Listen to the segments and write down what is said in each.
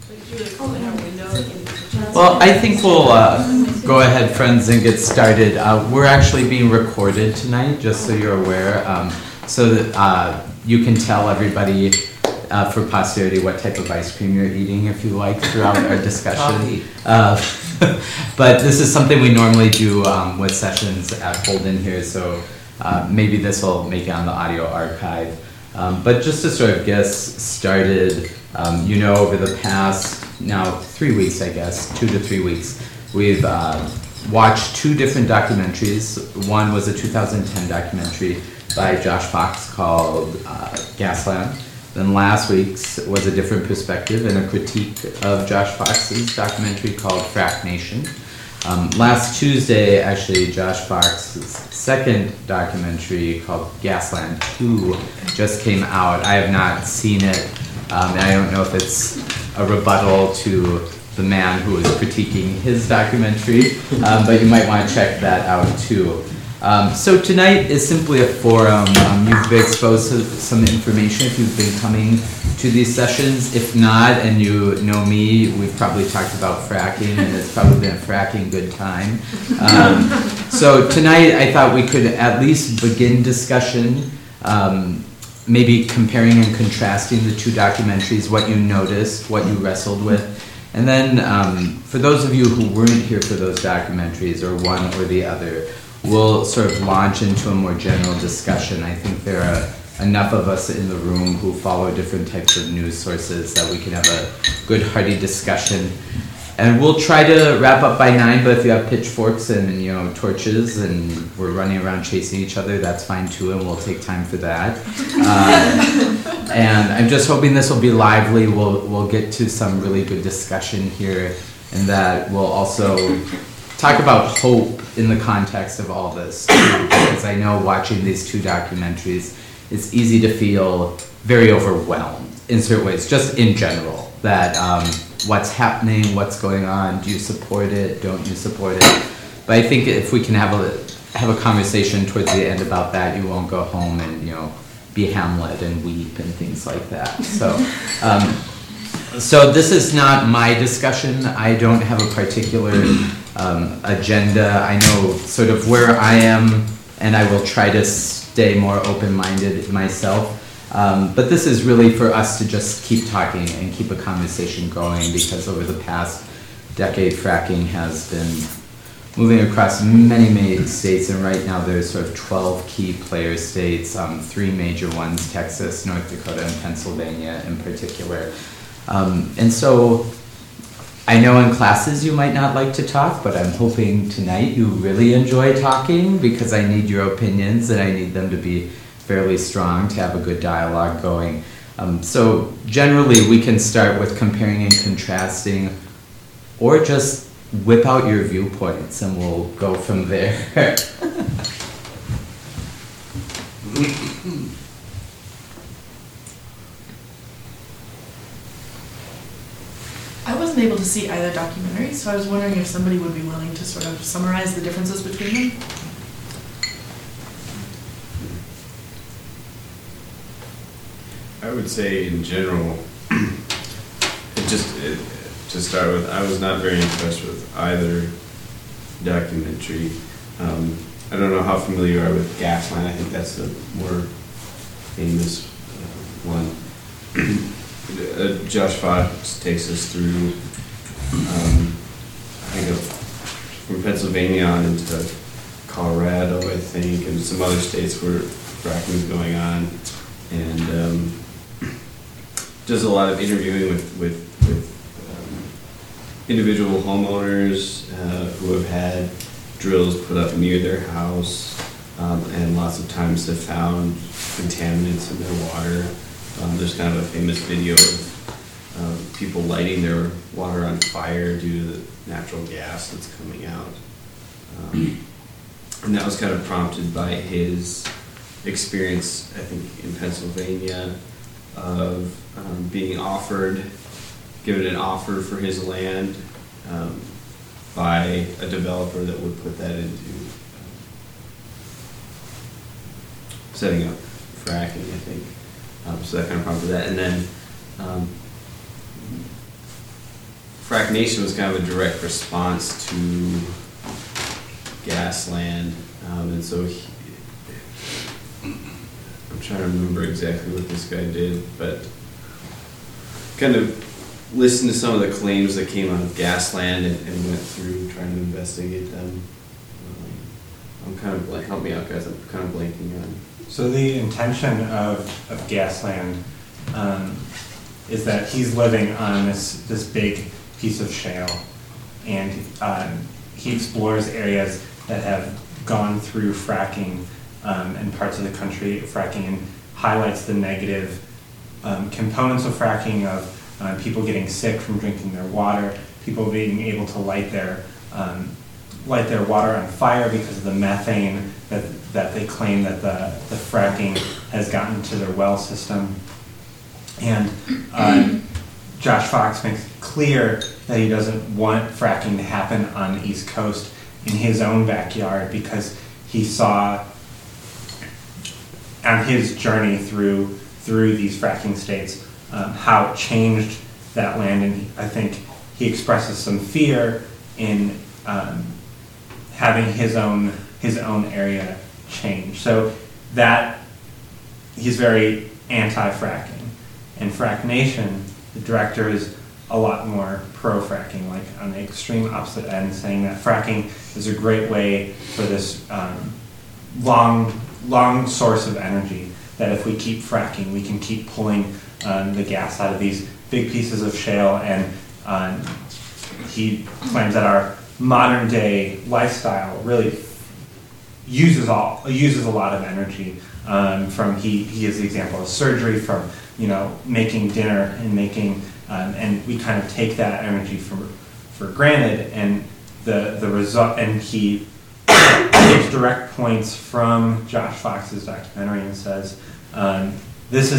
Well, I think we'll go ahead, friends, and get started. We're actually being recorded tonight, just so you're aware, so that you can tell everybody for posterity what type of ice cream you're eating, if you like, throughout our discussion. But this is something we normally do with sessions at Holden here, so maybe this will make it on the audio archive. But just to sort of get us started, over the past now 3 weeks, I guess, 2 to 3 weeks, we've watched 2 different documentaries. One was a 2010 documentary by Josh Fox called Gasland. Then last week's was a different perspective and a critique of Josh Fox's documentary called Frack Nation. Last Tuesday, actually, Josh Fox's second documentary called Gasland 2 just came out. I have not seen it, and I don't know if it's a rebuttal to the man who was critiquing his documentary, but you might want to check that out too. So tonight is simply a forum. You've been exposed to some information if you've been coming to these sessions. If not, and you know me, we've probably talked about fracking, and it's probably been a fracking good time. So tonight I thought we could at least begin discussion, maybe comparing and contrasting the 2 documentaries, what you noticed, what you wrestled with. And then for those of you who weren't here for those documentaries, or one or the other, we'll sort of launch into a more general discussion. I think there are enough of us in the room who follow different types of news sources that we can have a good, hearty discussion. And we'll try to wrap up by 9, but if you have pitchforks and torches and we're running around chasing each other, that's fine too, and we'll take time for that. And I'm just hoping this will be lively. We'll get to some really good discussion here, and that we'll also talk about hope in the context of all this too, because I know watching these 2 documentaries, it's easy to feel very overwhelmed in certain ways, just in general, that what's happening, what's going on, do you support it, don't you support it? But I think if we can have a conversation towards the end about that, you won't go home and be Hamlet and weep and things like that. So this is not my discussion. I don't have a particular agenda. I know sort of where I am, and I will try to stay more open-minded myself. But this is really for us to just keep talking and keep a conversation going, because over the past decade, fracking has been moving across many, many states, and right now there's sort of 12 key player states, 3 major ones, Texas, North Dakota, and Pennsylvania in particular. And so I know in classes you might not like to talk, but I'm hoping tonight you really enjoy talking, because I need your opinions and I need them to be fairly strong to have a good dialogue going. So generally we can start with comparing and contrasting, or just whip out your viewpoints and we'll go from there. I wasn't able to see either documentary, so I was wondering if somebody would be willing to sort of summarize the differences between them. I would say in general, to start with, I was not very impressed with either documentary. I don't know how familiar you are with Gasland. I think that's the more famous one. Josh Fox takes us through, from Pennsylvania on into Colorado, I think, and some other states where fracking is going on, and does a lot of interviewing with individual homeowners who have had drills put up near their house, and lots of times have found contaminants in their water. There's kind of a famous video of people lighting their water on fire due to the natural gas that's coming out. And that was kind of prompted by his experience, I think, in Pennsylvania, of being given an offer for his land by a developer that would put that into setting up fracking, I think. So that kind of prompted that. And then Frack Nation was kind of a direct response to Gasland, and so I'm trying to remember exactly what this guy did, but kind of listened to some of the claims that came out of Gasland and went through trying to investigate them. I'm kind of help me out, guys. I'm kind of blanking on. So the intention of Gasland is that he's living on this big piece of shale, and he explores areas that have gone through fracking in parts of the country, fracking, and highlights the negative components of fracking, of people getting sick from drinking their water, people being able to light their water on fire because of the methane that they claim that the fracking has gotten to their well system. And Josh Fox makes it clear that he doesn't want fracking to happen on the East Coast in his own backyard, because he saw on his journey through these fracking states how it changed that land, and I think he expresses some fear in having his own area change. So that he's very anti-fracking, and Frack Nation, the director, is a lot more pro-fracking, like on the extreme opposite end, saying that fracking is a great way for this long source of energy, that if we keep fracking, we can keep pulling the gas out of these big pieces of shale. And he claims that our modern day lifestyle really uses a lot of energy. From he has the example of surgery, from making dinner and making and we kind of take that energy for granted, and the result, and he takes direct points from Josh Fox's documentary and says this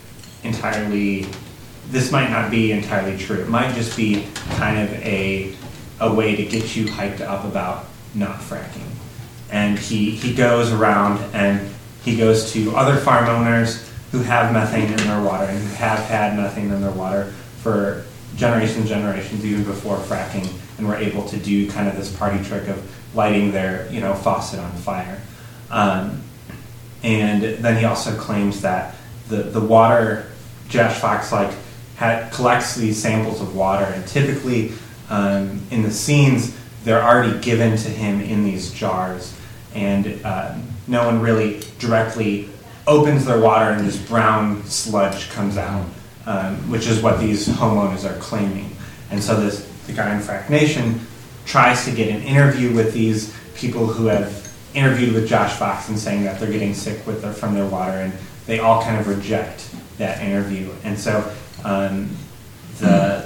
might not be entirely true. It might just be kind of a way to get you hyped up about not fracking. And he goes around and he goes to other farm owners who have methane in their water and who have had methane in their water for generations, even before fracking, and were able to do kind of this party trick of lighting their faucet on fire. And then he also claims that the water, Josh Fox collects these samples of water, and typically in the scenes they're already given to him in these jars, and no one really directly opens their water and this brown sludge comes out, which is what these homeowners are claiming. And so the guy in Frack Nation tries to get an interview with these people who have interviewed with Josh Fox and saying that they're getting sick from their water, and they all kind of reject that interview. And so the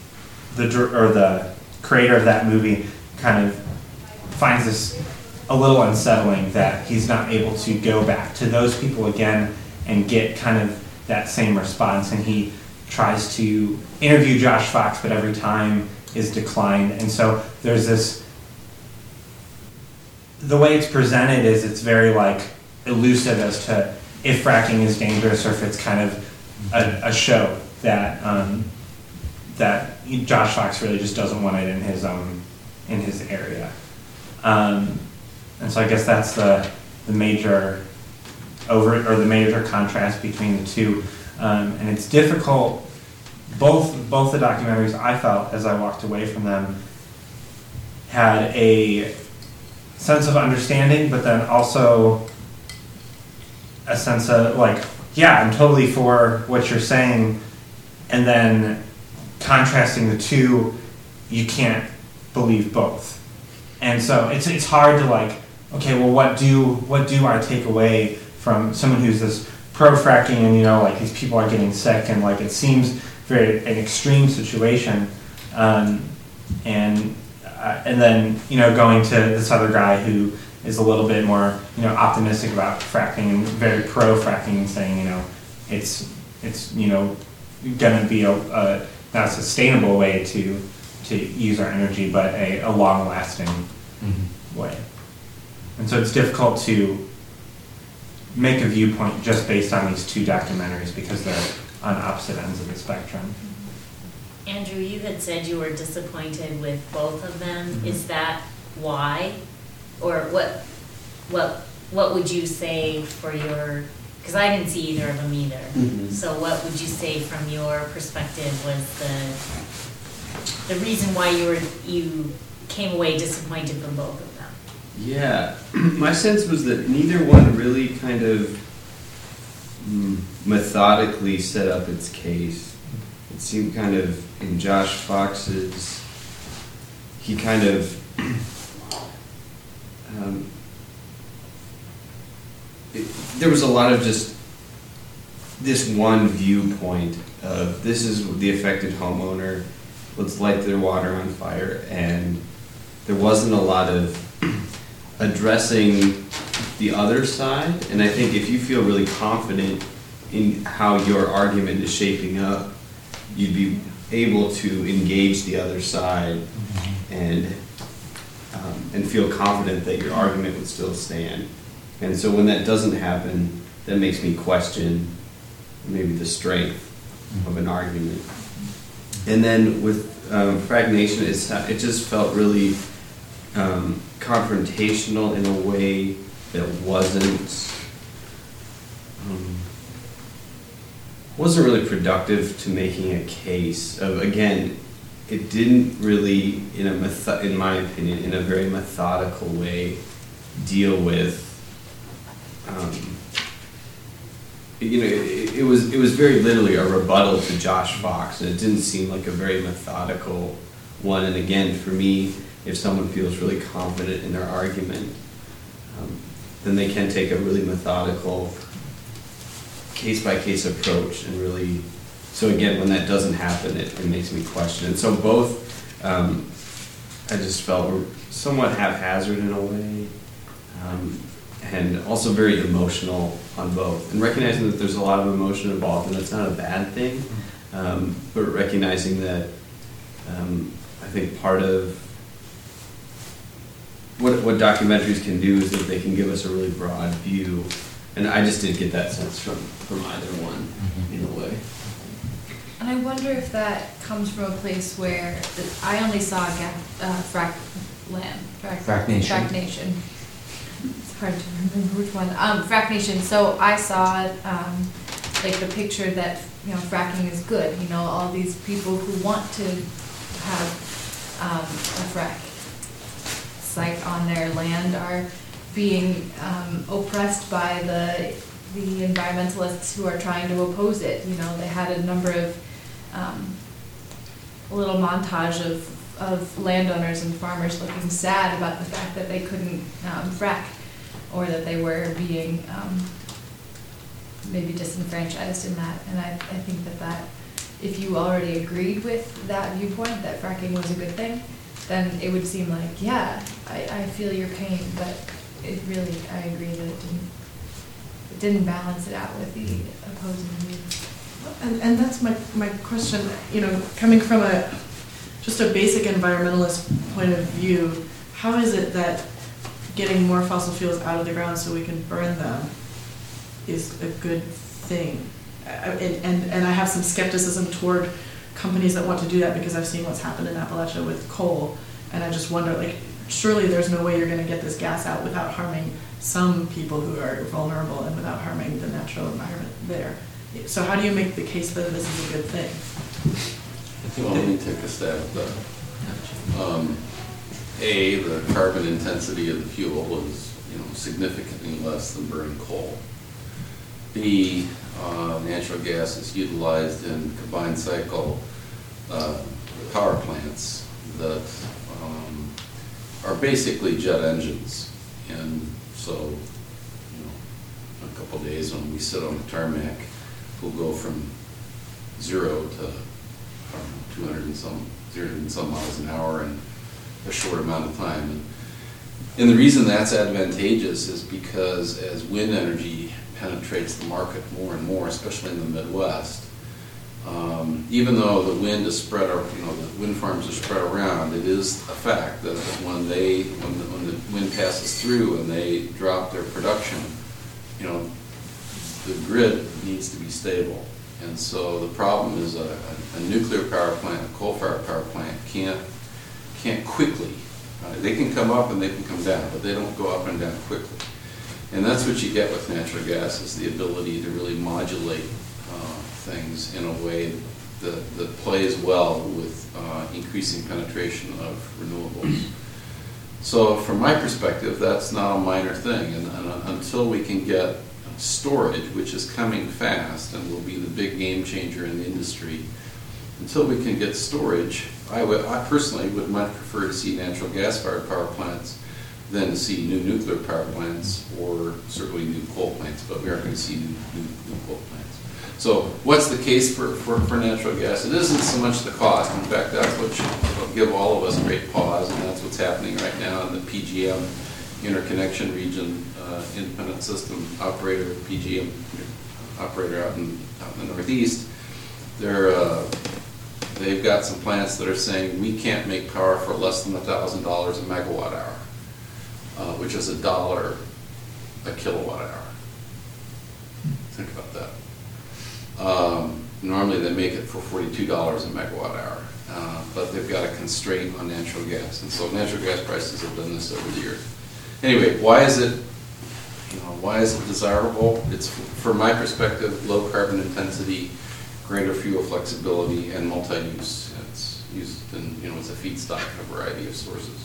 creator of that movie kind of finds this a little unsettling, that he's not able to go back to those people again and get kind of that same response. And he tries to interview Josh Fox, but every time is declined. And so there's this, the way it's presented is it's very elusive as to if fracking is dangerous, or if it's kind of a show that that Josh Fox really just doesn't want it in his area. And so I guess that's the major contrast between the two. And it's difficult. Both the documentaries, I felt as I walked away from them, had a sense of understanding, but then also a sense of I'm totally for what you're saying, and then contrasting the two, you can't believe both. And so it's hard to okay, well, what do I take away from someone who's this pro-fracking, and these people are getting sick, and it seems very an extreme situation, and then going to this other guy who is a little bit more optimistic about fracking and very pro-fracking, and saying it's going to be a not a sustainable way to use our energy, but a long-lasting way. And so it's difficult to make a viewpoint just based on these two documentaries, because they're on opposite ends of the spectrum. Andrew, you had said you were disappointed with both of them. Mhm. Is that why? Or what would you say for your, because I didn't see either of them either. Mhm. So what would you say from your perspective was the reason why you came away disappointed from both of them? Yeah, my sense was that neither one really kind of methodically set up its case. It seemed kind of, in Josh Fox's, he kind of, there was a lot of just this one viewpoint of this is the affected homeowner, let's light their water on fire, and there wasn't a lot of addressing the other side. And I think if you feel really confident in how your argument is shaping up, you'd be able to engage the other side and feel confident that your argument would still stand. And so when that doesn't happen, that makes me question maybe the strength of an argument. And then with Frag Nation, it just felt really confrontational in a way that wasn't really productive to making a case of, again, it didn't really, in my opinion, in a very methodical way, deal with, it was very literally a rebuttal to Josh Fox, and it didn't seem like a very methodical one. And again, for me, if someone feels really confident in their argument, then they can take a really methodical case-by-case approach and really, so again, when that doesn't happen, it makes me question. And so both, I just felt were somewhat haphazard in a way, and also very emotional on both. And recognizing that there's a lot of emotion involved, and that's not a bad thing, but recognizing that I think part of what documentaries can do is that they can give us a really broad view. And I just didn't get that sense from either one, in a way. And I wonder if that comes from a place where I only saw Frack Nation. It's hard to remember which one. Frack Nation. So I saw like the picture that fracking is good. All these people who want to have a frack site on their land are being oppressed by the environmentalists who are trying to oppose it. They had a number of a little montage of landowners and farmers looking sad about the fact that they couldn't frack, or that they were being maybe disenfranchised in that. And I think that if you already agreed with that viewpoint, that fracking was a good thing, then it would seem like, yeah, I feel your pain, but it really, I agree that it didn't balance it out with the opposing views. And that's my question, coming from just a basic environmentalist point of view, how is it that getting more fossil fuels out of the ground so we can burn them is a good thing? And I have some skepticism toward companies that want to do that, because I've seen what's happened in Appalachia with coal, and I just wonder, surely there's no way you're going to get this gas out without harming some people who are vulnerable and without harming the natural environment there. So how do you make the case that this is a good thing? Well, let me take a stab at that. The carbon intensity of the fuel is significantly less than burning coal. B, natural gas is utilized in combined cycle power plants that are basically jet engines. And so, a couple of days when we sit on the tarmac, we'll go from 0 to 200 and some miles an hour in a short amount of time. And the reason that's advantageous is because as wind energy penetrates the market more and more, especially in the Midwest, even though the wind is spread, the wind farms are spread around, it is a fact that when the wind passes through and they drop their production, the grid needs to be stable. And so the problem is a nuclear power plant, a coal-fired power plant can't quickly, they can come up and they can come down, but they don't go up and down quickly. And that's what you get with natural gas, is the ability to really modulate things in a way that plays well with increasing penetration of renewables. So from my perspective, that's not a minor thing, and until we can get storage, which is coming fast and will be the big game changer in the industry, until we can get storage, I personally would much prefer to see natural gas-fired power plants than to see new nuclear power plants or certainly new coal plants, but we aren't going to see new coal plants. So what's the case for natural gas? It isn't so much the cost. In fact, that's what should give all of us a great pause, and that's what's happening right now in the PJM interconnection region, independent system operator, PJM operator out in the Northeast. They've got some plants that are saying we can't make power for less than $1,000 a megawatt hour, which is $1 a kilowatt hour. Think about that. Normally they make it for $42 a megawatt hour, but they've got a constraint on natural gas, and so natural gas prices have done this over the years. Anyway, why is it desirable? It's, from my perspective, low carbon intensity, greater fuel flexibility, and multi-use. It's used in, as a feedstock in a variety of sources.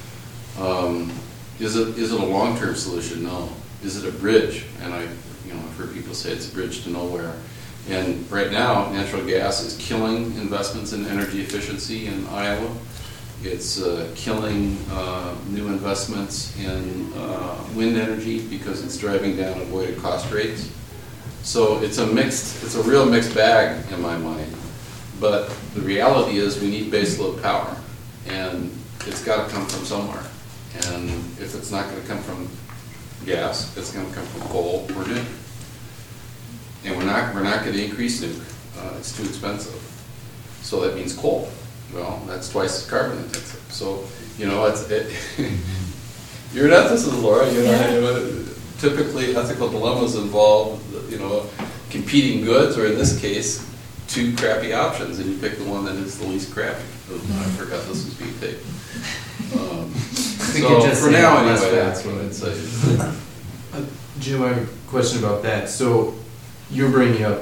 Is it a long-term solution? No. Is it a bridge? And I've heard people say it's a bridge to nowhere. And right now, natural gas is killing investments in energy efficiency in Iowa. It's killing new investments in wind energy because it's driving down avoided cost rates. So it's a real mixed bag in my mind. But the reality is we need baseload power, and it's got to come from somewhere. And if it's not going to come from gas, it's going to come from coal or nuke. And we're not going to increase nuke. It's too expensive. So that means coal. Well, that's twice as carbon intensive. So, you're an ethicist, Laura. Typically ethical dilemmas involve, competing goods, or in this case, two crappy options, and you pick the one that is the least crappy. I forgot this was being taped. For now, anyway, that's what I'd say. Jim, I have a question about that. So you're bringing up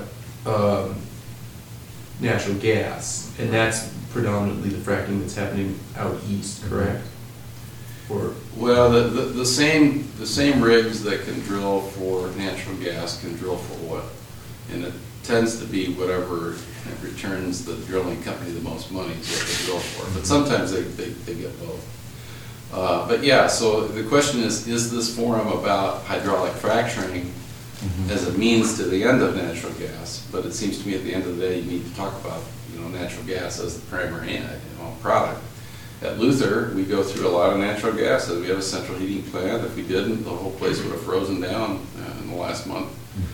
natural gas, and that's predominantly the fracking that's happening out east, correct? Well, the same rigs that can drill for natural gas can drill for oil, and it tends to be whatever returns the drilling company the most money is what they drill for. But sometimes they get both. But yeah, so the question is this forum about hydraulic fracturing as a means to the end of natural gas? But it seems to me at the end of the day you need to talk about natural gas as the primary product. At Luther, we go through a lot of natural gas. We have a central heating plant. If we didn't, the whole place would have frozen down in the last month.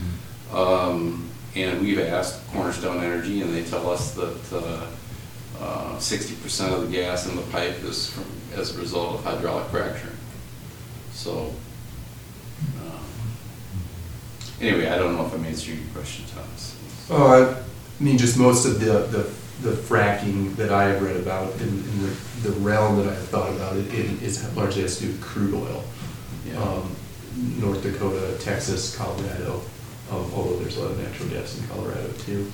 And we've asked Cornerstone Energy, and they tell us that 60% of the gas in the pipe is as a result of hydraulic fracturing. So, anyway, I don't know if I'm answering your question, Thomas. I mean, just most of the fracking that I have read about in the realm that I have thought about it is largely has to do with crude oil. Yeah. North Dakota, Texas, Colorado, although there's a lot of natural gas in Colorado too.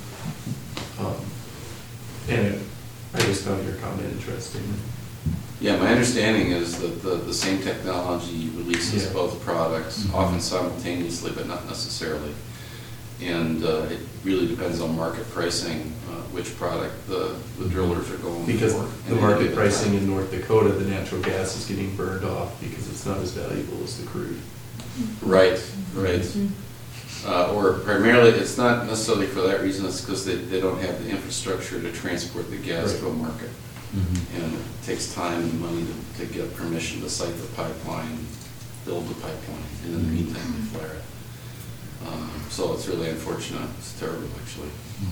And I just found your comment interesting. Yeah, my understanding is that the same technology releases both products, often simultaneously, but not necessarily. And it really depends on market pricing, which product the drillers are going because for. The market pricing in North Dakota, the natural gas is getting burned off because it's not as valuable as the crude. Right. Or primarily, it's not necessarily for that reason, it's because they don't have the infrastructure to transport the gas to a market. And it takes time and money to get permission to site the pipeline, build the pipeline, and in the meantime, they flare it. So it's really unfortunate. It's terrible, actually.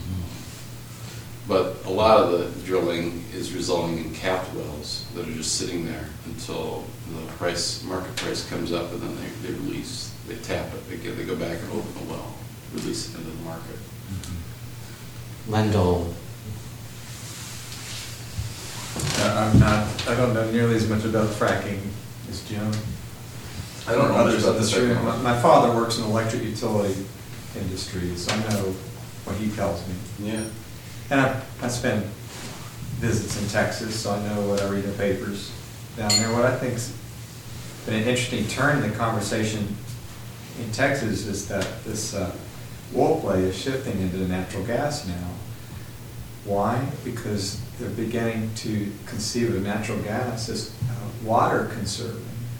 But a lot of the drilling is resulting in capped wells that are just sitting there until the market price comes up, and then they release, they tap it, they go back and open the well, release it into the market. Wendell. I don't know nearly as much about fracking as Jim. I don't know much Others about in this this room. technology. My father works in the electric utility industry, so I know what he tells me. Yeah. And I spend visits in Texas, so I know what I read in the papers down there. What I think's been an interesting turn in the conversation in Texas is that this oil play is shifting into natural gas now. Why? Because they're beginning to conceive of natural gas as water conserving.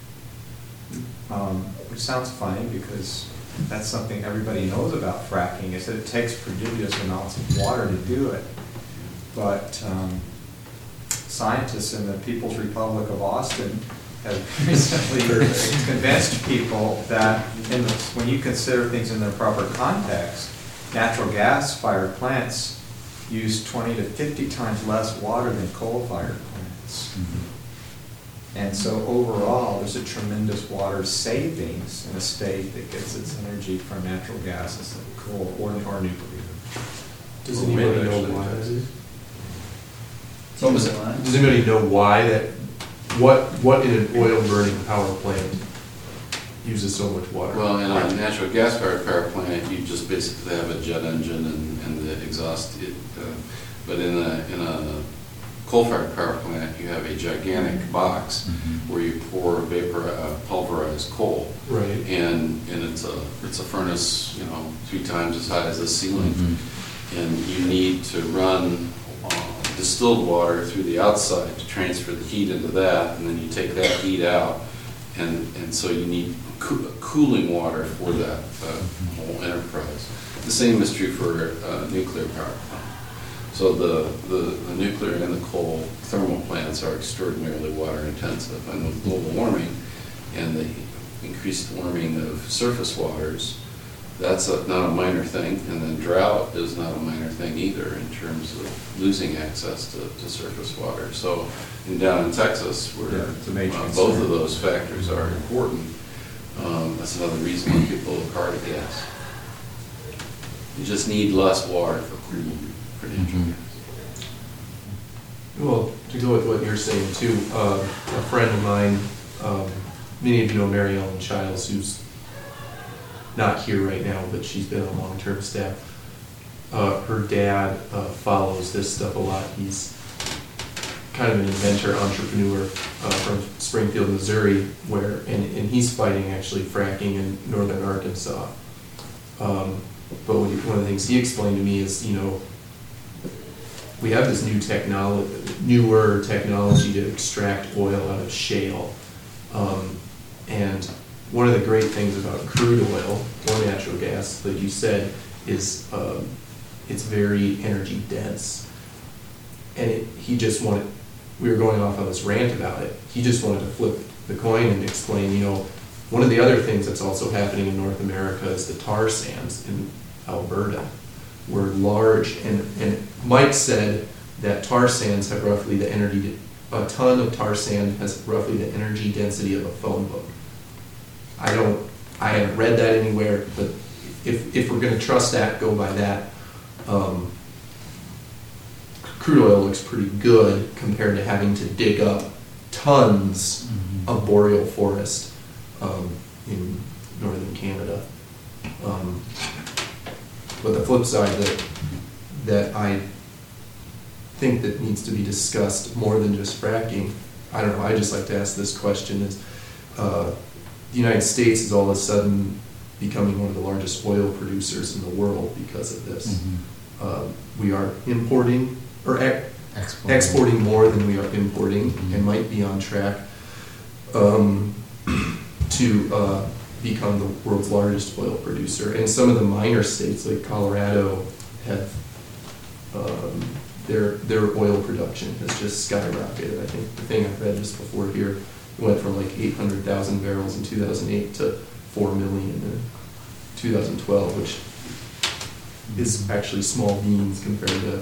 Which sounds funny because that's something everybody knows about fracking, is that it takes prodigious amounts of water to do it. But scientists in the People's Republic of Austin have recently convinced people that when you consider things in their proper context, natural gas-fired plants use 20 to 50 times less water than coal-fired plants. And so overall, there's a tremendous water savings in a state that gets its energy from natural gas instead of coal or nuclear. Does Or anybody wind, know actually, why that Texas. is? So was it Does anybody know why that, what in an oil burning power plant uses so much water? Well, in a natural gas fired power plant, you just basically have a jet engine and the exhaust. But in a coal-fired power plant, you have a gigantic box where you pour pulverized coal. Right. And it's a furnace, 3 times as high as the ceiling. And you need to run distilled water through the outside to transfer the heat into that, and then you take that heat out, and so you need cooling water for that whole enterprise. The same is true for nuclear power plant. So the nuclear and the coal thermal plants are extraordinarily water intensive, and with global warming and the increased warming of surface waters, that's not a minor thing, and then drought is not a minor thing either in terms of losing access to surface water. So down in Texas, where it's a major both concern. of those factors are important, that's another reason why people look hard at gas. You just need less water for cooling for natural gas. Well, to go with what you're saying too, a friend of mine, many of you know Mary Ellen Childs, who's not here right now, but she's been on long-term staff. Her dad follows this stuff a lot. He's kind of an inventor, entrepreneur from Springfield, Missouri, and he's fighting actually fracking in northern Arkansas. But one of the things he explained to me is, we have this newer technology to extract oil out of shale. And one of the great things about crude oil or natural gas, like you said, is it's very energy dense. And we were going off on this rant about it. He just wanted to flip the coin and explain, one of the other things that's also happening in North America is the tar sands in Alberta were large, and Mike said that tar sands have roughly a ton of tar sand has roughly the energy density of a phone book. I haven't read that anywhere, but if we're going to trust that, go by that. Crude oil looks pretty good compared to having to dig up tons of boreal forest in northern Canada. But the flip side that I think that needs to be discussed more than just fracking, I don't know, I just like to ask this question, is the United States is all of a sudden becoming one of the largest oil producers in the world because of this. We are importing or exporting more than we are importing, and might be on track to become the world's largest oil producer. And some of the minor states like Colorado have their oil production has just skyrocketed. I think the thing I read just before here went from like 800,000 barrels in 2008 to 4 million in 2012, which is actually small beans compared to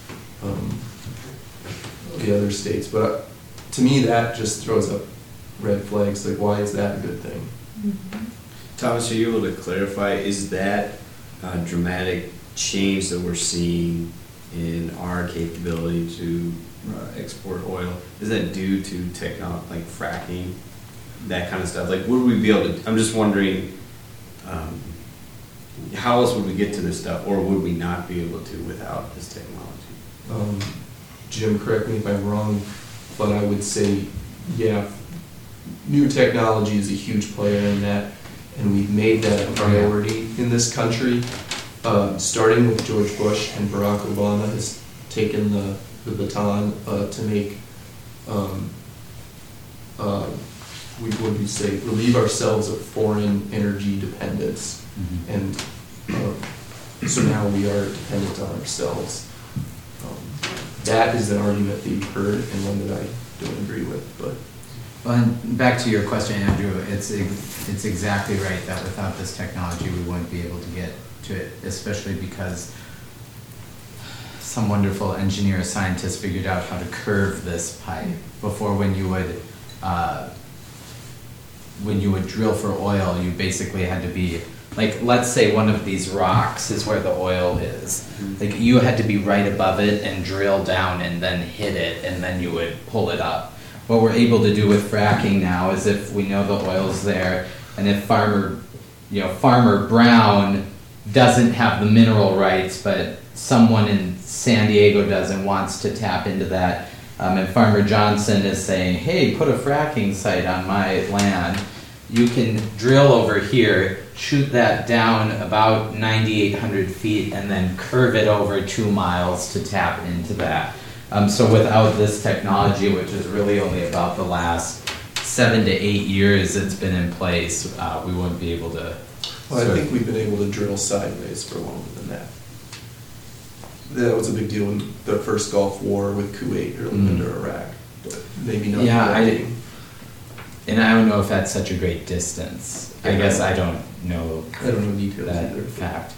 the other states. But to me, that just throws up red flags. Like, why is that a good thing? Thomas, are you able to clarify, is that dramatic change that we're seeing in our capability to export oil? Is that due to like fracking, that kind of stuff? Like, would we be able to, I'm just wondering, how else would we get to this stuff, or would we not be able to without this technology? Jim, correct me if I'm wrong, but I would say, yeah, new technology is a huge player in that, and we've made that a priority in this country. Starting with George Bush and Barack Obama has taken the baton to make, we say, relieve ourselves of foreign energy dependence. Mhm. And so now we are dependent on ourselves. That is an argument that you've heard and one that I don't agree with, but. Well, and back to your question, Andrew, it's exactly right that without this technology, we wouldn't be able to get to it, especially because some wonderful engineer or scientist figured out how to curve this pipe. Before, when you would drill for oil, you basically had to be, like, let's say one of these rocks is where the oil is. Like, you had to be right above it and drill down and then hit it, and then you would pull it up. What we're able to do with fracking now is, if we know the oil's there, and if Farmer Brown doesn't have the mineral rights, but someone in San Diego does and wants to tap into that, and Farmer Johnson is saying, hey, put a fracking site on my land, you can drill over here, shoot that down about 9,800 feet, and then curve it over 2 miles to tap into that. So without this technology, which is really only about the last 7 to 8 years it's been in place, we wouldn't be able to. Well, I think we've been able to drill sideways for longer than that. That was a big deal in the first Gulf War with Kuwait drilling into Iraq, but maybe not. Yeah, and I don't know if that's such a great distance. I guess I don't know. I don't know details that either. Fact.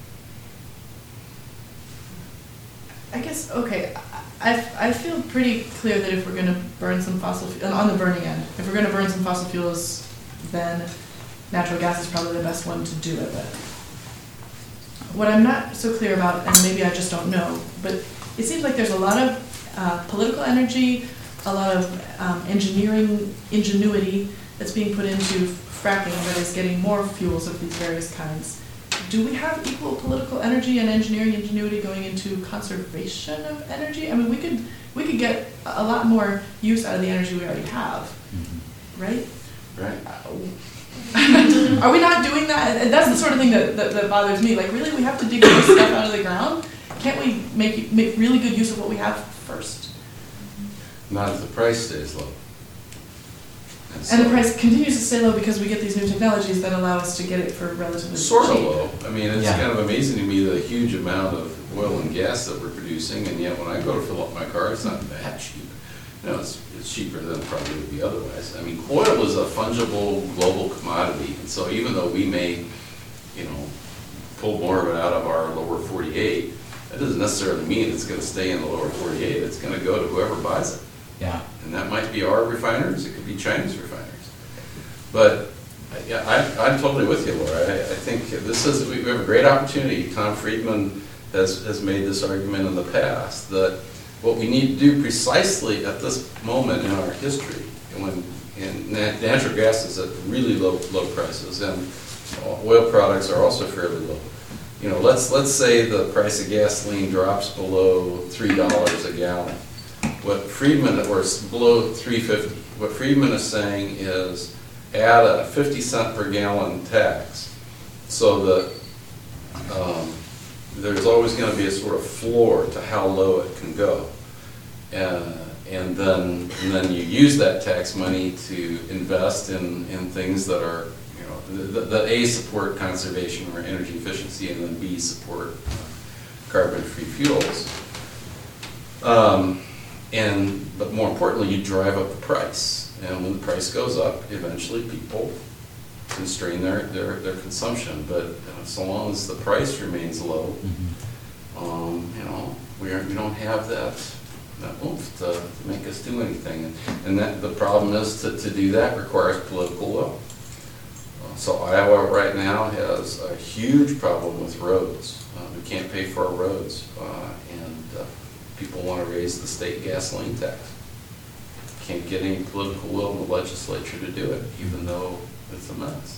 I guess, okay, I feel pretty clear that if we're gonna burn some fossil, on the burning end, if we're gonna burn some fossil fuels, then natural gas is probably the best one to do it with. What I'm not so clear about, and maybe I just don't know, but it seems like there's a lot of political energy, a lot of engineering ingenuity that's being put into fracking that is getting more fuels of these various kinds. Do we have equal political energy and engineering ingenuity going into conservation of energy? I mean, we could get a lot more use out of the energy we already have, right? Right. Are we not doing that? And that's the sort of thing that bothers me. Like, really, we have to dig this stuff out of the ground? Can't we make really good use of what we have first? Not if the price stays low. And the price continues to stay low because we get these new technologies that allow us to get it for relatively cheap. Sort of low. I mean, it's Yeah. kind of amazing to me the huge amount of oil and gas that we're producing, and yet when I go to fill up my car, it's not that cheap. No, it's cheaper than it probably would be otherwise. I mean, oil is a fungible global commodity, and so even though we may, pull more of it out of our lower 48, that doesn't necessarily mean it's going to stay in the lower 48. It's going to go to whoever buys it. Yeah. And that might be our refiners, it could be Chinese refiners. But yeah, I'm totally with you, Laura. I think we have a great opportunity. Tom Friedman has made this argument in the past that what we need to do precisely at this moment in our history, when natural gas is at really low prices and oil products are also fairly low. Let's say the price of gasoline drops below $3 a gallon. What Friedman, or below $3.50, what Friedman is saying is add a 50-cent per gallon tax so that there's always going to be a sort of floor to how low it can go. And then you use that tax money to invest in things that are, that A, support conservation or energy efficiency, and then B, support carbon-free fuels. But more importantly, you drive up the price. And when the price goes up, eventually people constrain their consumption. But so long as the price remains low, we don't have that oomph to make us do anything. And that the problem is to do that requires political will. So Iowa right now has a huge problem with roads. We can't pay for our roads, and people want to raise the state gasoline tax. Can't get any political will in the legislature to do it, even though it's a mess.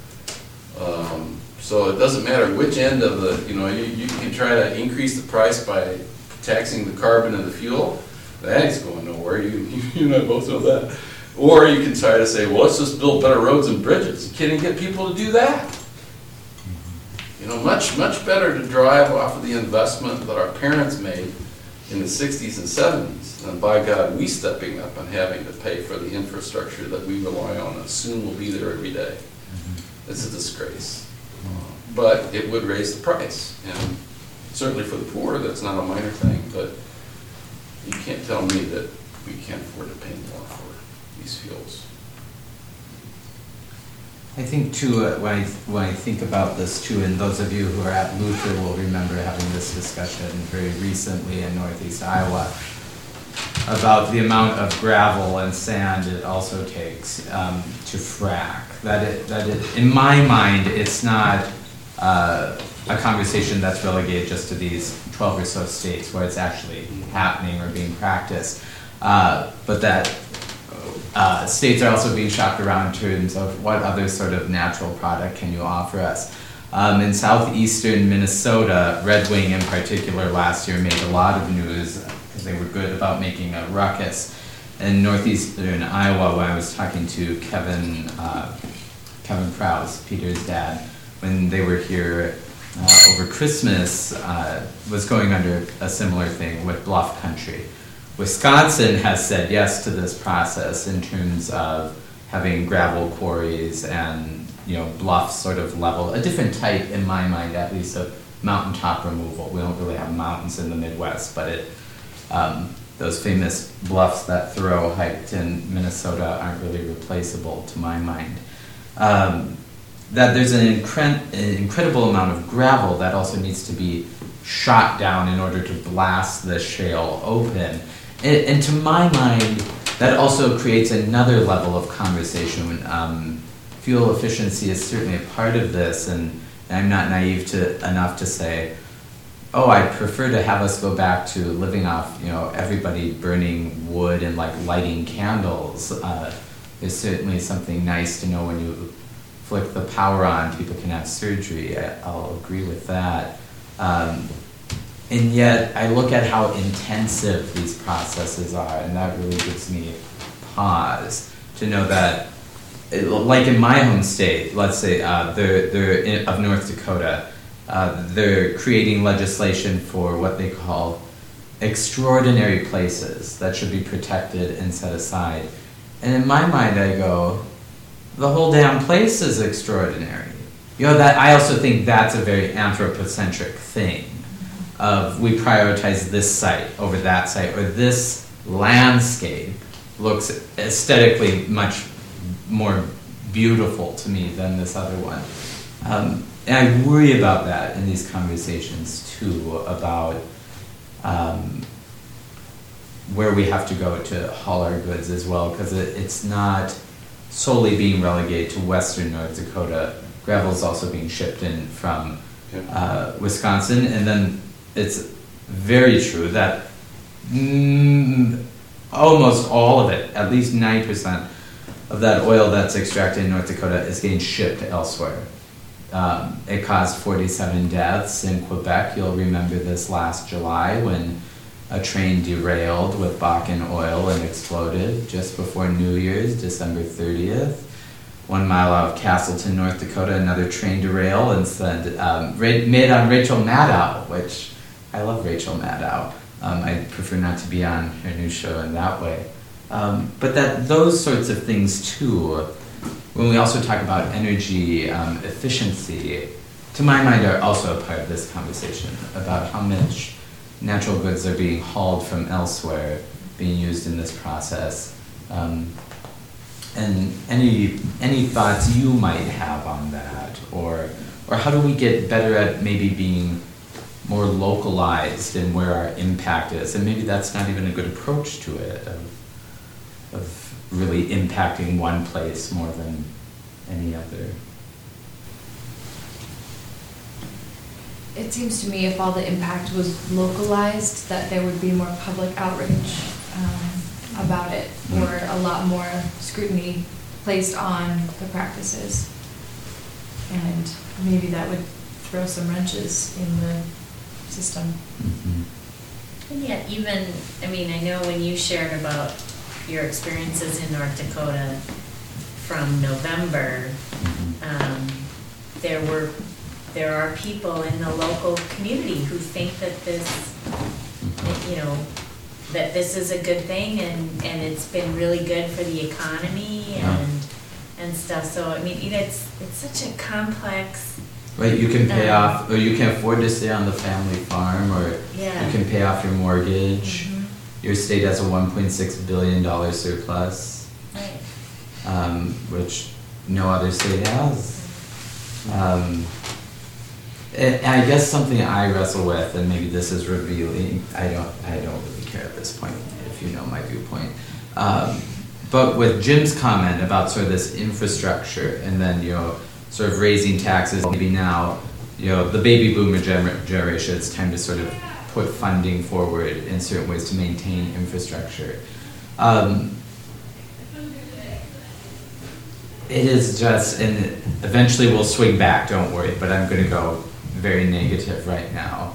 So it doesn't matter which end of the, you can try to increase the price by taxing the carbon and the fuel. That ain't going nowhere. You know both know that. Or you can try to say, well, let's just build better roads and bridges. You can't get people to do that. Much better to drive off of the investment that our parents made in the 60s and 70s. And by God, we stepping up and having to pay for the infrastructure that we rely on and soon will be there every day. It's a disgrace. But it would raise the price. And certainly for the poor, that's not a minor thing. But you can't tell me that we can't afford to pay more for these fuels. I think too, when I think about this too, and those of you who are at Luther will remember having this discussion very recently in Northeast Iowa about the amount of gravel and sand it also takes to frack. In my mind, it's not a conversation that's relegated just to these 12 or so states where it's actually happening or being practiced, but that states are also being shopped around in terms of what other sort of natural product can you offer us. In southeastern Minnesota, Red Wing in particular last year made a lot of news because they were good about making a ruckus. In northeastern Iowa, when I was talking to Kevin Krause, Peter's dad, when they were here over Christmas, was going under a similar thing with bluff country. Wisconsin has said yes to this process in terms of having gravel quarries and bluff sort of level, a different type in my mind at least of mountaintop removal. We don't really have mountains in the Midwest, but those famous bluffs that Thoreau hiked in Minnesota aren't really replaceable to my mind. That there's an incredible amount of gravel that also needs to be shot down in order to blast the shale open. And to my mind, that also creates another level of conversation. Fuel efficiency is certainly a part of this, and I'm not naive enough to say, oh, I prefer to have us go back to living off, everybody burning wood and lighting candles. There's certainly something nice to know when you flick the power on, people can have surgery. I'll agree with that. And yet, I look at how intensive these processes are, and that really gives me pause to know that, like in my home state, let's say they're of North Dakota, they're creating legislation for what they call extraordinary places that should be protected and set aside. And in my mind, I go, the whole damn place is extraordinary. That I also think that's a very anthropocentric thing. We prioritize this site over that site, or this landscape looks aesthetically much more beautiful to me than this other one. And I worry about that in these conversations too, about where we have to go to haul our goods as well, because it's not solely being relegated to western North Dakota. Gravel is also being shipped in from Wisconsin, and then it's very true that almost all of it, at least 9% of that oil that's extracted in North Dakota is getting shipped elsewhere. It caused 47 deaths in Quebec. You'll remember this last July when a train derailed with Bakken oil and exploded just before New Year's, December 30th. 1 mile out of Castleton, North Dakota, another train derailed and said, made on Rachel Maddow, which I love Rachel Maddow. I prefer not to be on her new show in that way. But those sorts of things too, when we also talk about energy efficiency, to my mind are also a part of this conversation about how much natural goods are being hauled from elsewhere, being used in this process. And any thoughts you might have on that, or how do we get better at maybe being more localized in where our impact is? And maybe that's not even a good approach to it, of really impacting one place more than any other. it seems to me if all the impact was localized, that there would be more public outrage about it, or a lot more scrutiny placed on the practices. And maybe that would throw some wrenches in the system. And yet even, I mean, I know when you shared about your experiences in North Dakota from November, there are people in the local community who think that this, you know, that this is a good thing and it's been really good for the economy and stuff. So I mean, it's such a complex. Right, you can pay off, or you can afford to stay on the family farm, or you can pay off your mortgage. Your state has a $1.6 billion surplus, Right. Which no other state has. And I guess something I wrestle with, and maybe this is revealing, I don't really care at this point, if you know my viewpoint. But with Jim's comment about sort of this infrastructure, and then, you know, sort of raising taxes, maybe now, you know, the baby boomer generation, it's time to sort of put funding forward in certain ways to maintain infrastructure. It is just, and eventually we'll swing back, don't worry, but I'm going to go very negative right now.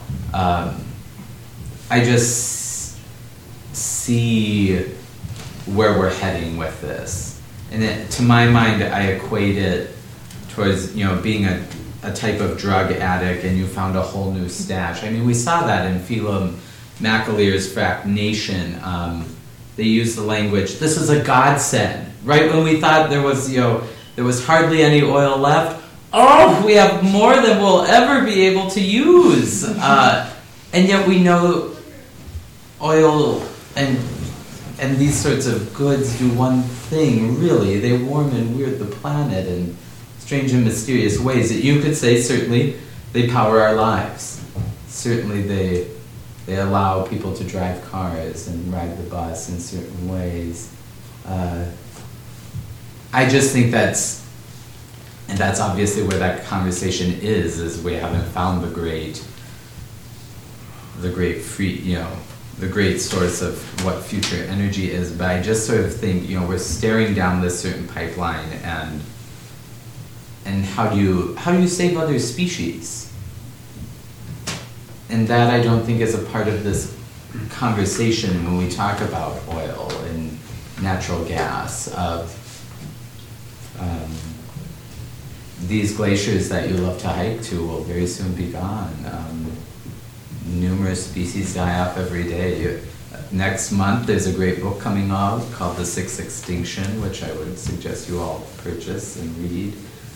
I just see where we're heading with this. And to my mind, I equate it towards, you know, being a type of drug addict and you found a whole new stash. I mean, we saw that in Phelim McAleer's Frack Nation. They used the language, this is a godsend. Right when we thought there was, you know, there was hardly any oil left, oh, we have more than we'll ever be able to use. And yet we know oil and these sorts of goods do one thing, really. They warm and weird the planet in strange and mysterious ways that you could say certainly they power our lives. Certainly they allow people to drive cars and ride the bus in certain ways. I just think that's obviously where that conversation is we haven't found the great free, you know, the great source of what future energy is. But I just sort of think, you know, we're staring down this certain pipeline, and how do you save other species? And that I don't think is a part of this conversation when we talk about oil and natural gas, of these glaciers that you love to hike to will very soon be gone. Numerous species die off every day. Next month there's a great book coming out called The Sixth Extinction, which I would suggest you all purchase and read.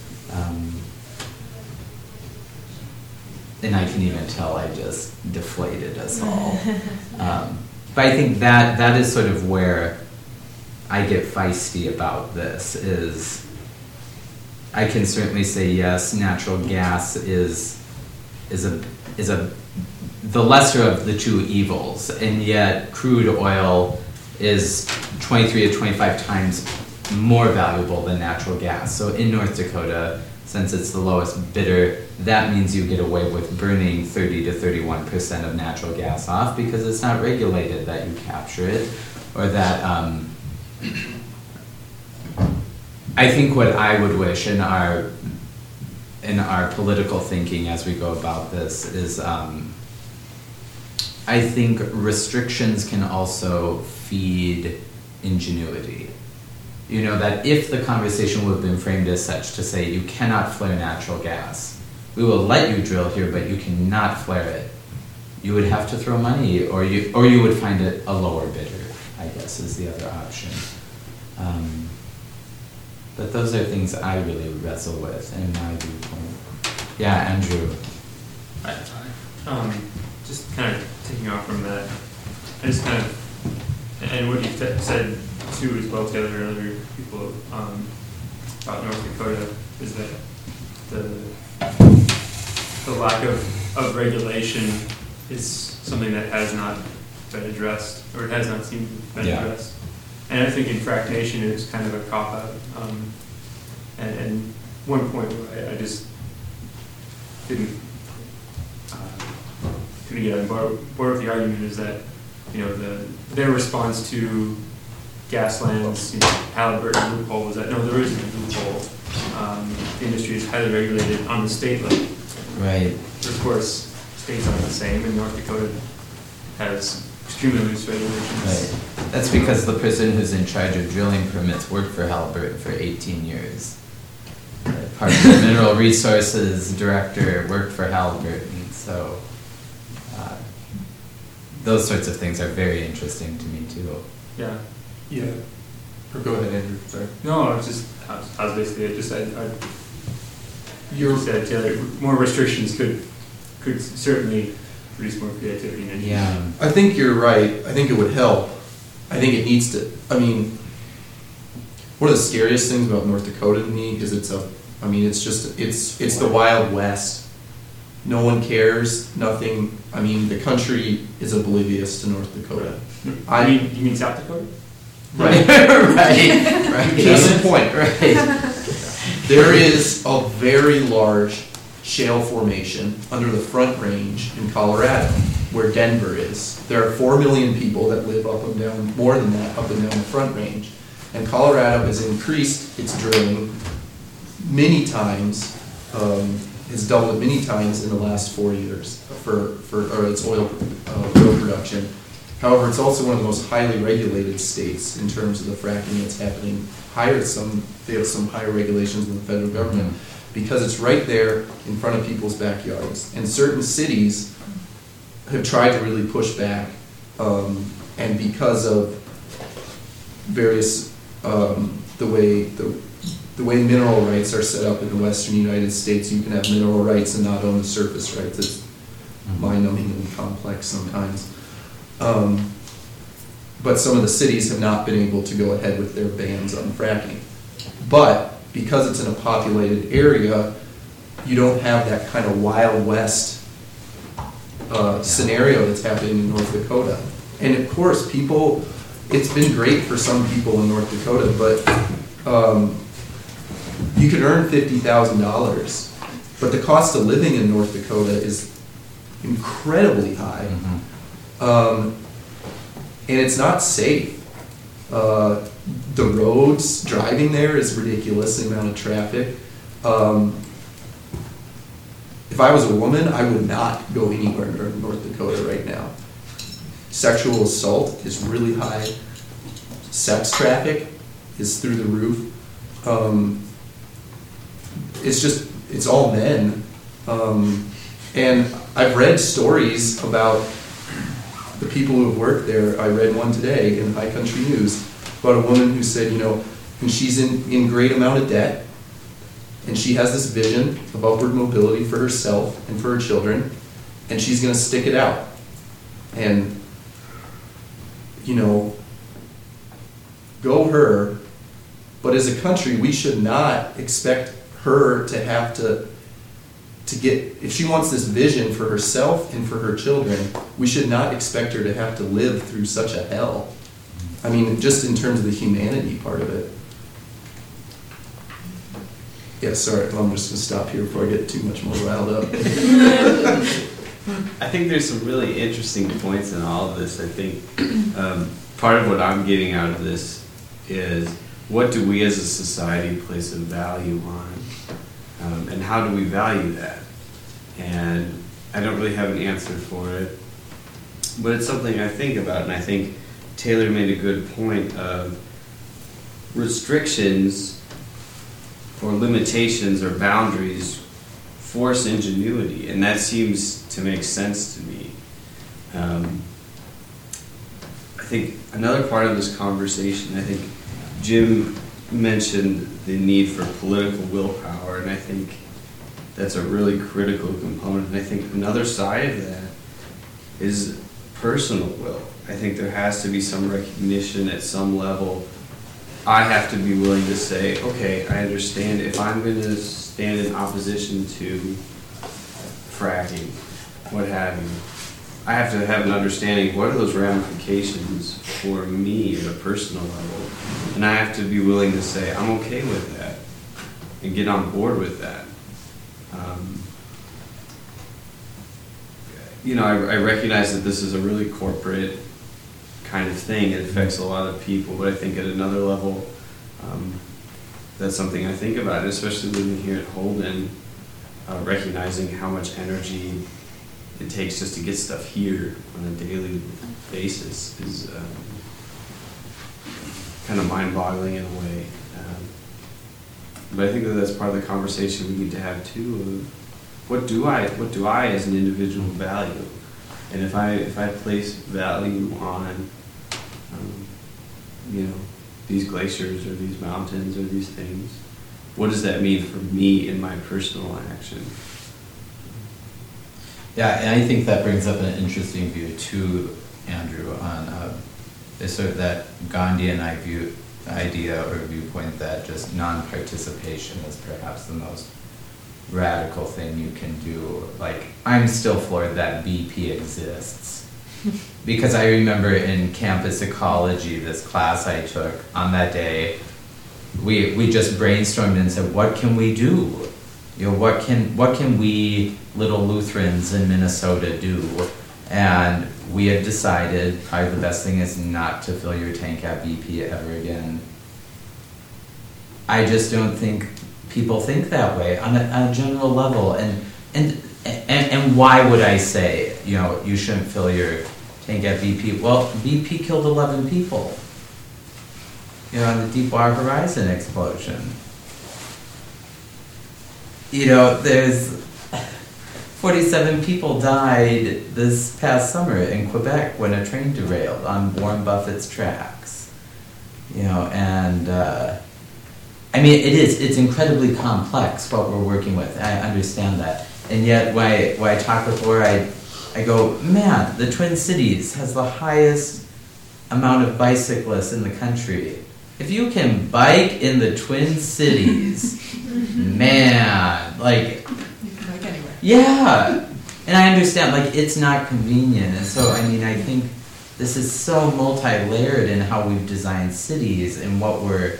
And I can even tell I just deflated us all. But I think that is sort of where I get feisty about this, is I can certainly say yes, natural gas is the lesser of the two evils, and yet crude oil is 23 to 25 times more valuable than natural gas. So in North Dakota, since it's the lowest bidder, that means you get away with burning 30 to 31% of natural gas off because it's not regulated that you capture it, or that I think what I would wish in our political thinking as we go about this is I think restrictions can also feed ingenuity. You know, that if the conversation would have been framed as such to say you cannot flare natural gas, we will let you drill here, but you cannot flare it, you would have to throw money, or you would find it a lower bidder, I guess is the other option. But those are things I really wrestle with in my viewpoint. Yeah, Andrew. Just kind of taking off from that, I just kind of, and what you said too as well, Taylor, and other people about North Dakota, is that the lack of regulation is something that has not been addressed, or it has not seemed to have been addressed. And I think in Frack Nation it was kind of a cop-out. And one point where I just didn't going to get on board with the argument is that, their response to Gasland's, Halliburton loophole was that, no, there isn't a loophole. The industry is highly regulated on the state level. Right. But of course, states aren't the same, and North Dakota has extremely loose regulations. Right. That's because the person who's in charge of drilling permits worked for Halliburton for 18 years. Part of the mineral resources director worked for Halliburton, so those sorts of things are very interesting to me too. Yeah. Yeah. Or go ahead, Andrew, sorry. No, I was basically, You're, said Taylor, more restrictions could certainly produce more creativity in engineering. Yeah. I think you're right. I think it would help. I think it needs to, one of the scariest things about North Dakota to me is it's the Wild West. No one cares, nothing, the country is oblivious to North Dakota. You mean South Dakota? Right. right. Case in point. Right. There is a very large shale formation under the Front Range in Colorado, where Denver is. There are 4 million people that live up and down, more than that, up and down the Front Range. And Colorado has increased its drilling many times, has doubled it many times in the last 4 years for its oil production. However, it's also one of the most highly regulated states in terms of the fracking that's happening. They have some higher regulations than the federal government because it's right there in front of people's backyards. And certain cities have tried to really push back, and because of various the way mineral rights are set up in the western United States, you can have mineral rights and not own the surface rights. It's mind-numbingly complex sometimes. But some of the cities have not been able to go ahead with their bans on fracking. But because it's in a populated area, you don't have that kind of Wild West scenario that's happening in North Dakota. And of course, it's been great for some people in North Dakota, but you could earn $50,000, but the cost of living in North Dakota is incredibly high. And it's not safe. The roads, driving there is ridiculous, the amount of traffic. If I was a woman, I would not go anywhere in North Dakota right now. Sexual assault is really high. Sex traffic is through the roof. It's all men. And I've read stories about the people who have worked there. I read one today in High Country News about a woman who said, and she's in great amount of debt, and she has this vision of upward mobility for herself and for her children, and she's going to stick it out. And, go her. But as a country, we should not expect her to have to get, if she wants this vision for herself and for her children, we should not expect her to have to live through such a hell. Just in terms of the humanity part of it. Yeah, sorry, I'm just going to stop here before I get too much more riled up. I think there's some really interesting points in all of this. I think part of what I'm getting out of this is, what do we as a society place a value on? And how do we value that? And I don't really have an answer for it, but it's something I think about, and I think Taylor made a good point of restrictions or limitations or boundaries force ingenuity, and that seems to make sense to me. I think another part of this conversation, I think Jim mentioned the need for political willpower, and I think that's a really critical component. And I think another side of that is personal will. I think there has to be some recognition at some level. I have to be willing to say, okay, I understand if I'm going to stand in opposition to fracking, what have you. I have to have an understanding, what are those ramifications for me at a personal level? And I have to be willing to say, I'm okay with that, and get on board with that. I recognize that this is a really corporate kind of thing. It affects a lot of people, but I think at another level, that's something I think about, especially living here at Holden, recognizing how much energy it takes just to get stuff here on a daily basis is kind of mind-boggling in a way. But I think that that's part of the conversation we need to have too. Of what do I as an individual value, and if I place value on, these glaciers or these mountains or these things, what does that mean for me in my personal action? Yeah, and I think that brings up an interesting view too, Andrew, on sort of that Gandhian idea or viewpoint that just non-participation is perhaps the most radical thing you can do. Like, I'm still floored that BP exists. Because I remember in campus ecology, this class I took, on that day, we just brainstormed and said, what can we do? What can we little Lutherans in Minnesota do? And we had decided probably the best thing is not to fill your tank at BP ever again. I just don't think people think that way on a general level. And why would I say, you shouldn't fill your tank at BP? Well, BP killed 11 people, in the Deepwater Horizon explosion. There's 47 people died this past summer in Quebec when a train derailed on Warren Buffett's tracks. It's incredibly complex what we're working with. I understand that. And yet when I talk with Laura, I go, man, the Twin Cities has the highest amount of bicyclists in the country. If you can bike in the Twin Cities, man, you can bike anywhere. Yeah. And I understand, it's not convenient. And so, I think this is so multi-layered in how we've designed cities and what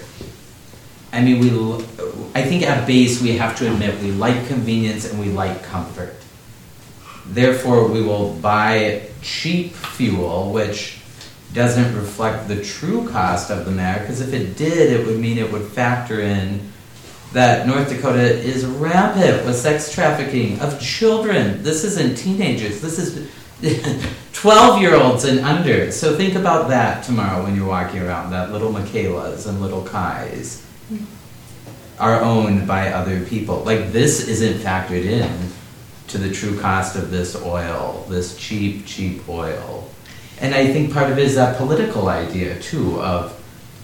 I think at base we have to admit we like convenience and we like comfort. Therefore, we will buy cheap fuel, which doesn't reflect the true cost of the matter, because if it did, it would mean it would factor in that North Dakota is rampant with sex trafficking of children. This isn't teenagers. This is 12-year-olds and under. So think about that tomorrow when you're walking around, that little Michaelas and little Kais are owned by other people. This isn't factored in to the true cost of this oil, this cheap, cheap oil. And I think part of it is that political idea, too, of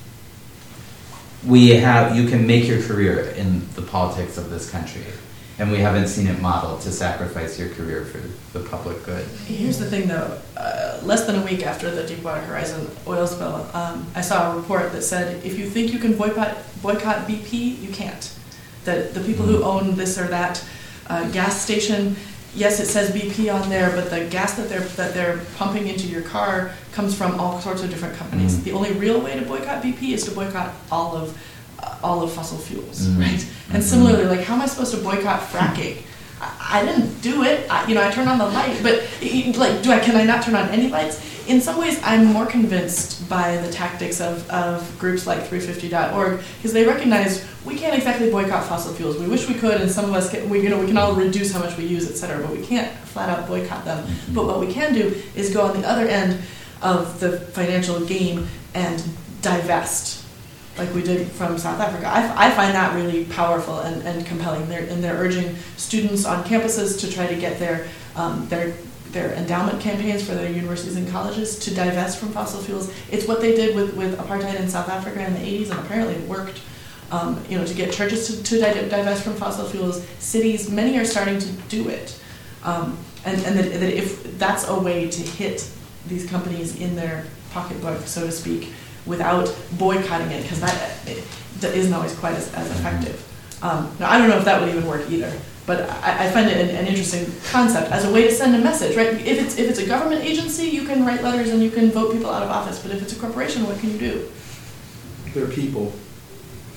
you can make your career in the politics of this country, and we haven't seen it modeled to sacrifice your career for the public good. Here's the thing, though. Less than a week after the Deepwater Horizon oil spill, I saw a report that said, if you think you can boycott BP, you can't. That the people who own this or that gas station, yes, it says BP on there, but the gas that they're pumping into your car comes from all sorts of different companies. Mm-hmm. The only real way to boycott BP is to boycott all of fossil fuels, right? And similarly, how am I supposed to boycott fracking? I didn't do it. I turned on the light, but can I not turn on any lights? In some ways, I'm more convinced by the tactics of groups like 350.org, because they recognize we can't exactly boycott fossil fuels. We wish we could, and some of us we can all reduce how much we use, et cetera, but we can't flat out boycott them. But what we can do is go on the other end of the financial game and divest, like we did from South Africa. I find that really powerful and compelling. They're urging students on campuses to try to get their endowment campaigns for their universities and colleges to divest from fossil fuels. It's what they did with apartheid in South Africa in the 80s, and apparently it worked. To get churches to divest from fossil fuels. Cities, many are starting to do it. And that if that's a way to hit these companies in their pocketbook, so to speak, without boycotting it, because that isn't always quite as effective. Now, I don't know if that would even work either, but I find it an interesting concept as a way to send a message, right? If it's a government agency, you can write letters and you can vote people out of office, but if it's a corporation, what can you do? They're people.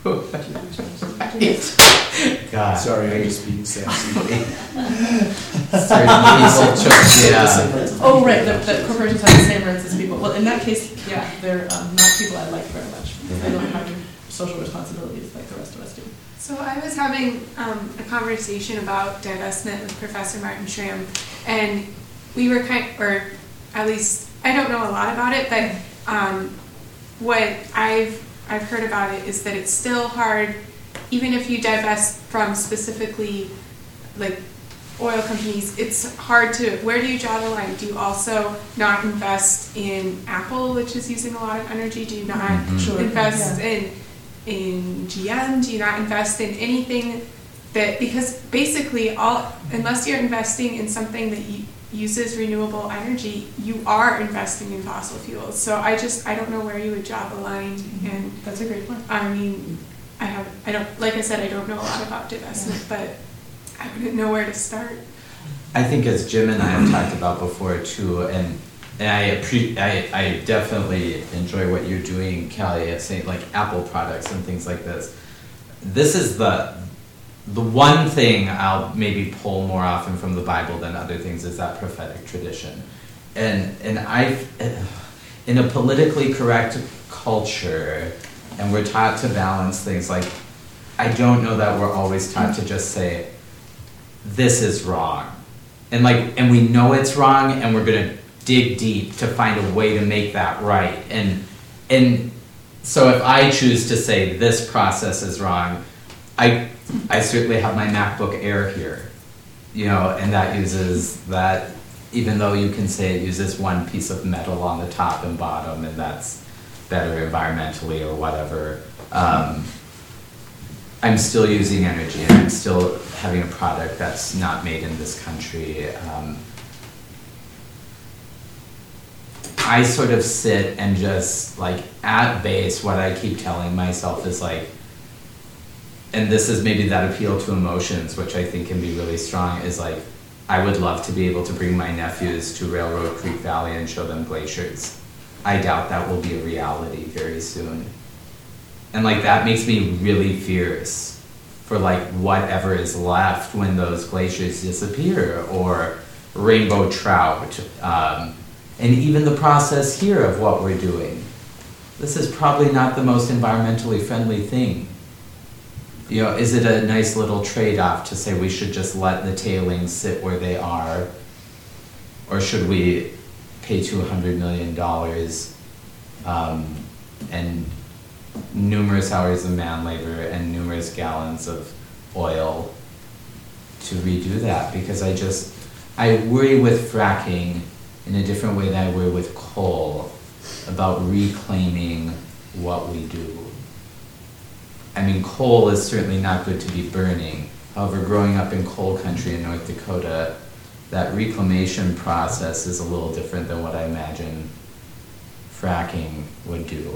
God. Sorry, I was being sassy. Certain people chose, yeah. Oh, right, that corporations have the same rights as people. Well, in that case, yeah, they're not people I like very much, because they don't have social responsibilities like the rest of us do. So I was having a conversation about divestment with Professor Martin Schramm, and we were or at least, I don't know a lot about it, but what I've heard about it is that it's still hard, even if you divest from specifically like oil companies, it's hard to, where do you draw the line? Do you also not invest in Apple, which is using a lot of energy? Do you not invest in GM? Do you not invest in anything that, because basically unless you're investing in something that uses renewable energy, you are investing in fossil fuels. So I don't know where you would draw the line. And that's a great point. I mean, I don't, like I said, I don't know a lot about divestment, but I wouldn't know where to start. I think as Jim and I have talked about before too, and I definitely enjoy what you're doing, Callie, at saying like Apple products and things like this. This is the one thing I'll maybe pull more often from the Bible than other things is that prophetic tradition. And in a politically correct culture, and we're taught to balance things, like I don't know that we're always taught to just say, this is wrong. And we know it's wrong, and we're gonna dig deep to find a way to make that right. And so if I choose to say this process is wrong, I certainly have my MacBook Air here, and that uses that, even though you can say it uses one piece of metal on the top and bottom, and that's better environmentally or whatever. I'm still using energy, and I'm still having a product that's not made in this country. I sort of sit and just, like, at base, what I keep telling myself is like, and this is maybe that appeal to emotions, which I think can be really strong, is like, I would love to be able to bring my nephews to Railroad Creek Valley and show them glaciers. I doubt that will be a reality very soon. And like, that makes me really fierce for like whatever is left when those glaciers disappear, or rainbow trout, and even the process here of what we're doing. This is probably not the most environmentally friendly thing. Is it a nice little trade-off to say we should just let the tailings sit where they are, or should we pay $200 million and numerous hours of man labor and numerous gallons of oil to redo that? Because I worry with fracking in a different way than I worry with coal about reclaiming what we do. I mean, coal is certainly not good to be burning. However, growing up in coal country in North Dakota, that reclamation process is a little different than what I imagine fracking would do.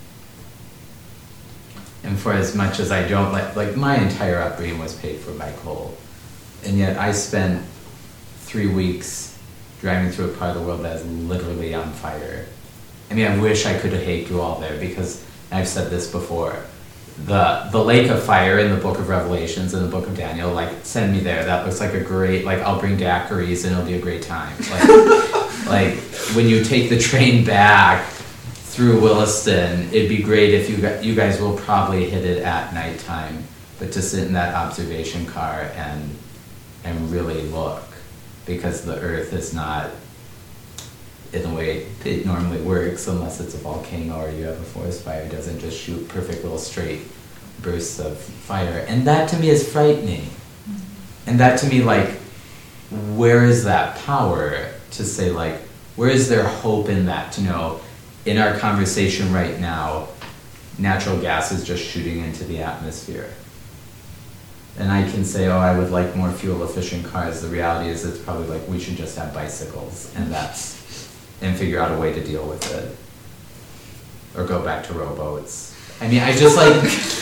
And for as much as I don't like my entire upbringing was paid for by coal. And yet I spent 3 weeks driving through a part of the world that is literally on fire. I mean, I wish I could have hiked you all there, because I've said this before. The lake of fire in the book of Revelations and the book of Daniel, like, send me there. That looks like a great, like, I'll bring daiquiris and it'll be a great time. Like when you take the train back through Williston, it'd be great if you guys will probably hit it at nighttime, but to sit in that observation car and really look, because the earth is not in the way it normally works, unless it's a volcano or you have a forest fire. It doesn't just shoot perfect little straight bursts of fire. And that to me is frightening. And that to me, like, where is that power to say, like, where is there hope in that, to know in our conversation right now, natural gas is just shooting into the atmosphere. And I can say, oh, I would like more fuel efficient cars. The reality is it's probably like we should just have bicycles, and figure out a way to deal with it. Or go back to rowboats. I mean, I just like,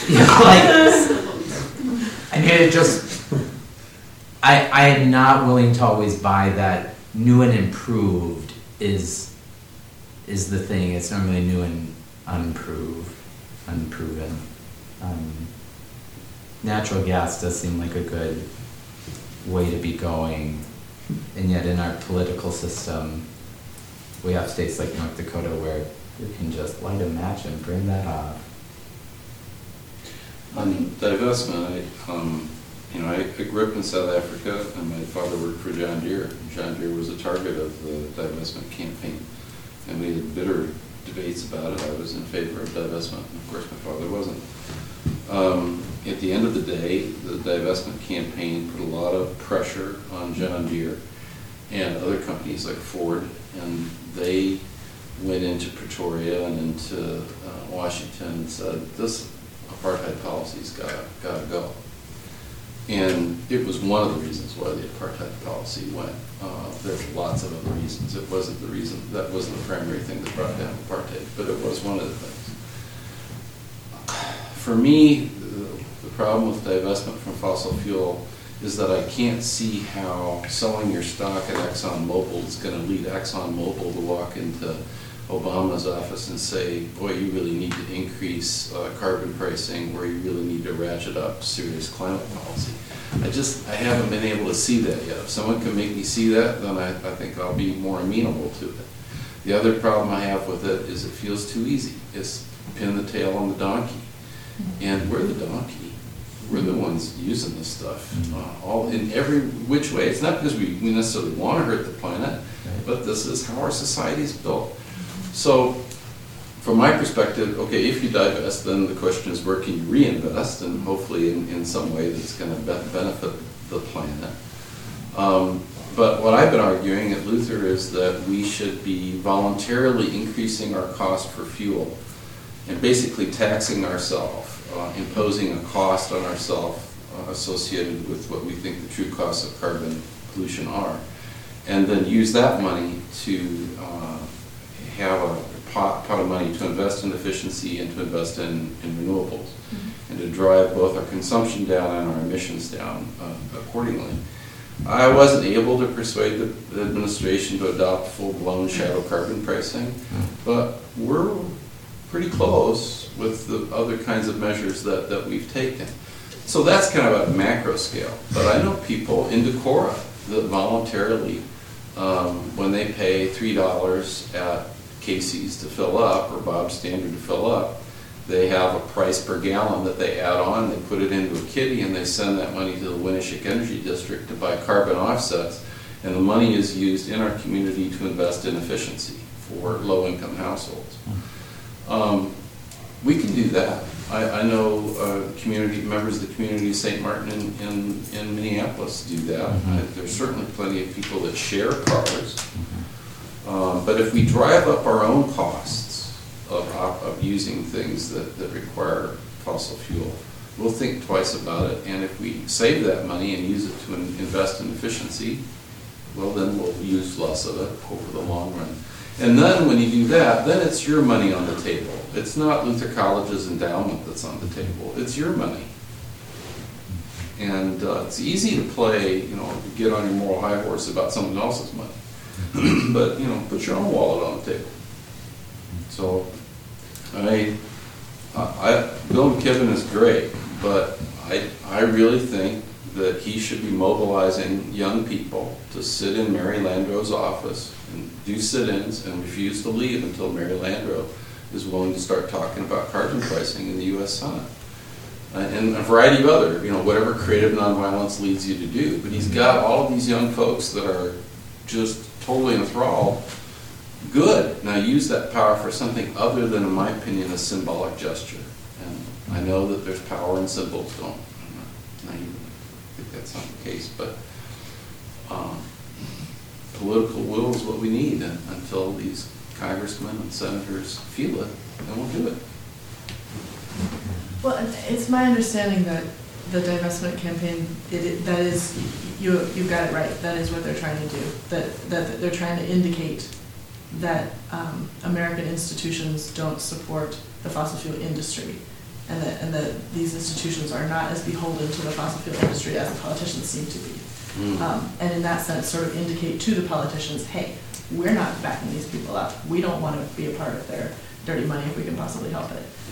I mean, it just, I am not willing to always buy that new and improved is the thing. It's normally new and unproven. natural gas does seem like a good way to be going, and yet in our political system, we have states like North Dakota where you can just light a match and burn that off. On divestment, I grew up in South Africa, and my father worked for John Deere. John Deere was a target of the divestment campaign, and we had bitter debates about it. I was in favor of divestment, and of course my father wasn't. At the end of the day, the divestment campaign put a lot of pressure on John Deere and other companies like Ford, and they went into Pretoria and into Washington and said, this apartheid policy's gotta go. And it was one of the reasons why the apartheid policy went. There's lots of other reasons. It wasn't the reason, that wasn't the primary thing that brought down apartheid, but it was one of the things. For me, the problem with divestment from fossil fuel is that I can't see how selling your stock at ExxonMobil is going to lead ExxonMobil to walk into Obama's office and say, boy, you really need to increase carbon pricing, or you really need to ratchet up serious climate policy. I haven't been able to see that yet. If someone can make me see that, then I think I'll be more amenable to it. The other problem I have with it is it feels too easy. It's pin the tail on the donkey. And we're the donkey. We're the ones using this stuff all in every which way. It's not because we necessarily want to hurt the planet, but this is how our society is built. So from my perspective, okay, if you divest, then the question is where can you reinvest, and hopefully in some way that's going to benefit the planet. But what I've been arguing at Luther is that we should be voluntarily increasing our cost for fuel and basically taxing ourselves, imposing a cost on ourselves associated with what we think the true costs of carbon pollution are, and then use that money to have a pot of money to invest in efficiency and to invest in renewables, and to drive both our consumption down and our emissions down accordingly. I wasn't able to persuade the administration to adopt full-blown shadow carbon pricing, but we're pretty close with the other kinds of measures that we've taken. So that's kind of at a macro scale. But I know people in Decorah that voluntarily, when they pay $3 at Casey's to fill up, or Bob's Standard to fill up, they have a price per gallon that they add on, they put it into a kitty, and they send that money to the Winneshiek Energy District to buy carbon offsets, and the money is used in our community to invest in efficiency for low-income households. We can do that. I know community members of the community of St. Martin in Minneapolis do that. There's certainly plenty of people that share cars. But if we drive up our own costs of using things that require fossil fuel, we'll think twice about it. And if we save that money and use it to invest in efficiency, well, then we'll use less of it over the long run. And then when you do that, then it's your money on the table. It's not Luther College's endowment that's on the table. It's your money. And it's easy to play, get on your moral high horse about someone else's money. But, put your own wallet on the table. So, Bill McKibben is great, but I really think that he should be mobilizing young people to sit in Mary Landrieu's office and do sit-ins and refuse to leave until Mary Landrieu is willing to start talking about carbon pricing in the U.S. Senate. And a variety of other, whatever creative nonviolence leads you to do. But he's got all of these young folks that are just totally enthralled. Good. Now use that power for something other than, in my opinion, a symbolic gesture. And I know that there's power in symbols. I'm not even think that's not the case, but political will is what we need until these congressmen and senators feel it, and we'll do it. Well, it's my understanding that the divestment campaign, that is, you got it right, that is what they're trying to do. That they're trying to indicate that American institutions don't support the fossil fuel industry, and that these institutions are not as beholden to the fossil fuel industry as the politicians seem to be. And in that sense, sort of indicate to the politicians, hey, we're not backing these people up. We don't want to be a part of their dirty money if we can possibly help it.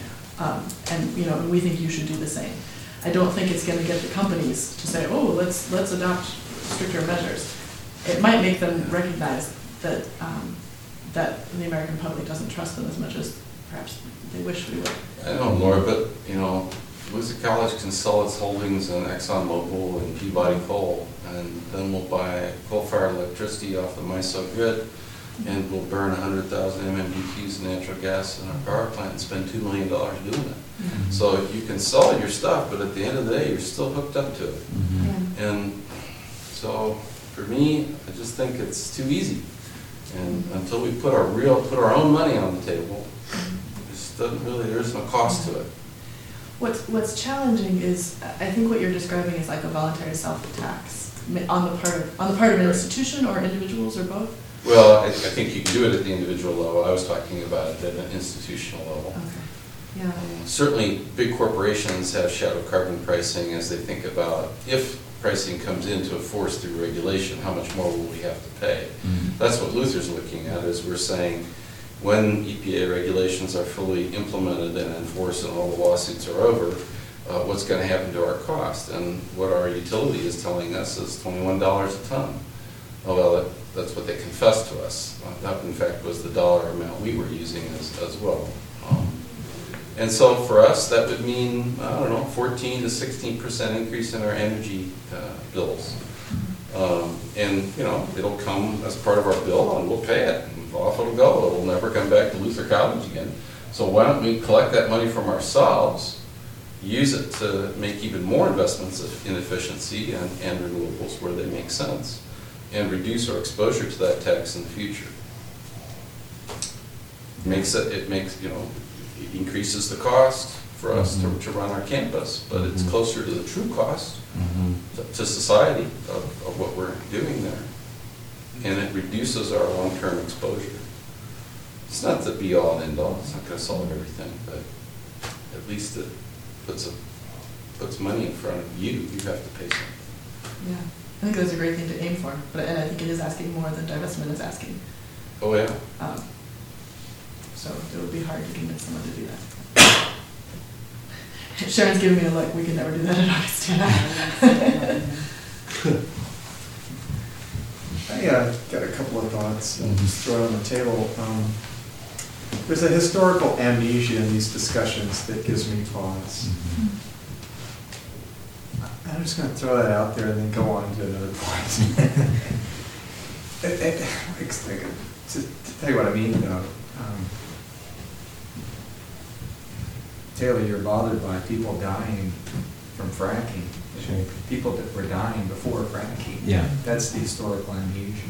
And, you know, we think you should do the same. I don't think it's gonna get the companies to say, oh, let's adopt stricter measures. It might make them recognize that, that the American public doesn't trust them as much as perhaps they wish we would. I know, Laura, but, you know, Luther College can sell its holdings in ExxonMobil and Peabody Coal, and then we'll buy coal-fired electricity off the MISO grid, and we'll burn 100,000 MMBTUs of natural gas in our power plant and spend $2 million doing it. So you can sell your stuff, but at the end of the day, you're still hooked up to it. And so, for me, I just think it's too easy. And until we put our own money on the table, there isn't a cost to it. What's challenging is, I think what you're describing is like a voluntary self-tax on the part of an institution or individuals or both? Well, I think you can do it at the individual level. I was talking about it at an institutional level. Okay. Yeah. Certainly, big corporations have shadow carbon pricing as they think about if pricing comes into force through regulation, how much more will we have to pay? That's what Luther's looking at, is we're saying when EPA regulations are fully implemented and enforced and all the lawsuits are over, what's going to happen to our cost? And what our utility is telling us is $21 a ton. Oh, well, that's what they confessed to us. That, in fact, was the dollar amount we were using as well. And so for us, that would mean, I don't know, 14 to 16% increase in our energy bills. And, you know, it'll come as part of our bill and we'll pay it. And off it'll go. It'll never come back to Luther College again. So why don't we collect that money from ourselves, use it to make even more investments in efficiency and renewables where they make sense, and reduce our exposure to that tax in the future. It increases the cost for us to run our campus, but it's closer to the true cost to society of what we're doing there. And it reduces our long-term exposure. It's not the be-all and end-all, it's not going to solve everything, but at least it puts money in front of you. You have to pay something. Yeah, I think that's a great thing to aim for, and I think it is asking more than divestment is asking. Oh, yeah. So it would be hard to convince someone to do that. Sharon's giving me a look. We could never do that at Augustana. I got a couple of thoughts and just throw it on the table. There's a historical amnesia in these discussions that gives me pause. I'm just going to throw that out there and then go on to another point. To tell you what I mean, though, Taylor, you're bothered by people dying from fracking. Sure. People that were dying before fracking. Yeah. That's the historical amnesia.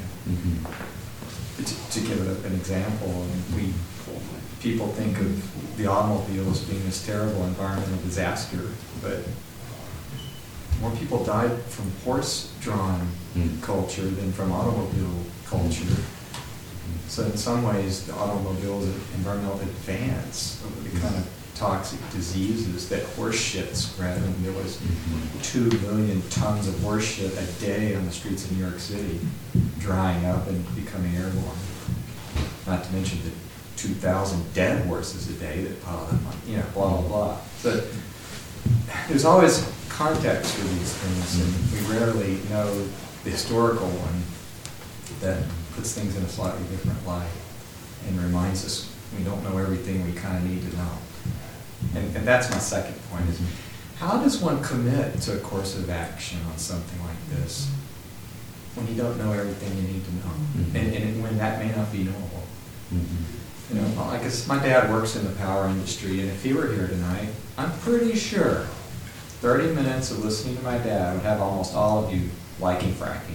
To give an example, people think of the automobile as being this terrible environmental disaster, but more people died from horse-drawn culture than from automobile culture. So in some ways, the automobile is an environmental advance of the kind of toxic diseases that horse shit spread. I mean, there was 2 million tons of horse shit a day on the streets of New York City, drying up and becoming airborne. Not to mention the 2,000 dead horses a day that piled up on, blah, blah, blah. So there's always context for these things, and we rarely know the historical one that puts things in a slightly different light and reminds us we don't know everything we kind of need to know. And that's my second point, is how does one commit to a course of action on something like this when you don't know everything you need to know, and when that may not be knowable? Like my dad works in the power industry, and if he were here tonight, I'm pretty sure 30 minutes of listening to my dad would have almost all of you liking fracking.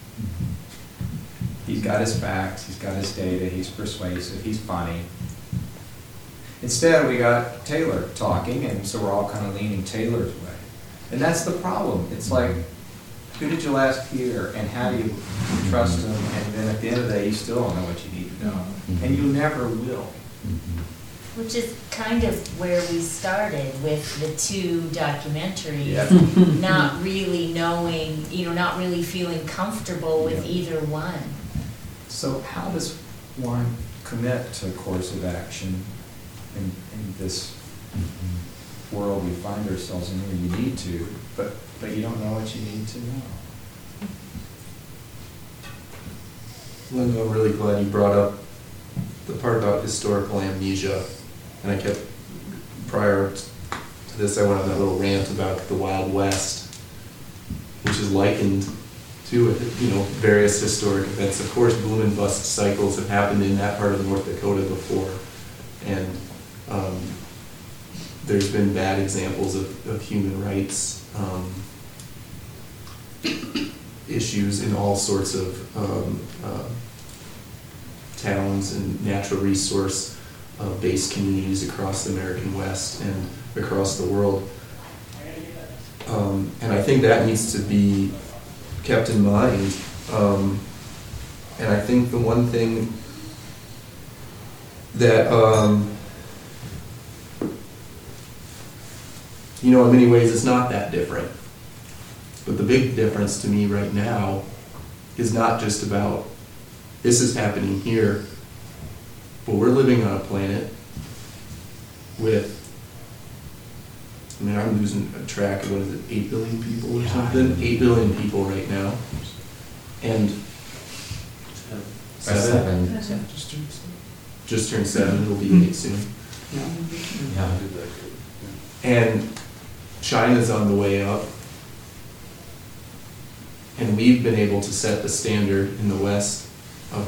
He's got his facts, he's got his data, he's persuasive, he's funny. Instead, we got Taylor talking, and so we're all kind of leaning Taylor's way. And that's the problem. It's like, who did you last hear, and how do you trust them? And then at the end of the day, you still don't know what you need to know. And you never will. Which is kind of where we started with the 2 documentaries, not really knowing, not really feeling comfortable with either one. So how does one commit to a course of action in this world we find ourselves in where you need to, but you don't know what you need to know. Linda, I'm really glad you brought up the part about historical amnesia. And I kept, prior to this, I went on that little rant about the Wild West, which is likened to, various historic events. Of course, boom and bust cycles have happened in that part of North Dakota before. And there's been bad examples of human rights issues in all sorts of towns and natural resource based communities across the American West and across the world. And I think that needs to be kept in mind. And I think the one thing that, in many ways it's not that different. But the big difference to me right now is not just about this is happening here, but we're living on a planet with, I'm losing track of, 8 billion people or something? 8 billion people right now. And 7? Just turned 7, it'll be 8 soon. Yeah. And China's on the way up. And we've been able to set the standard in the West of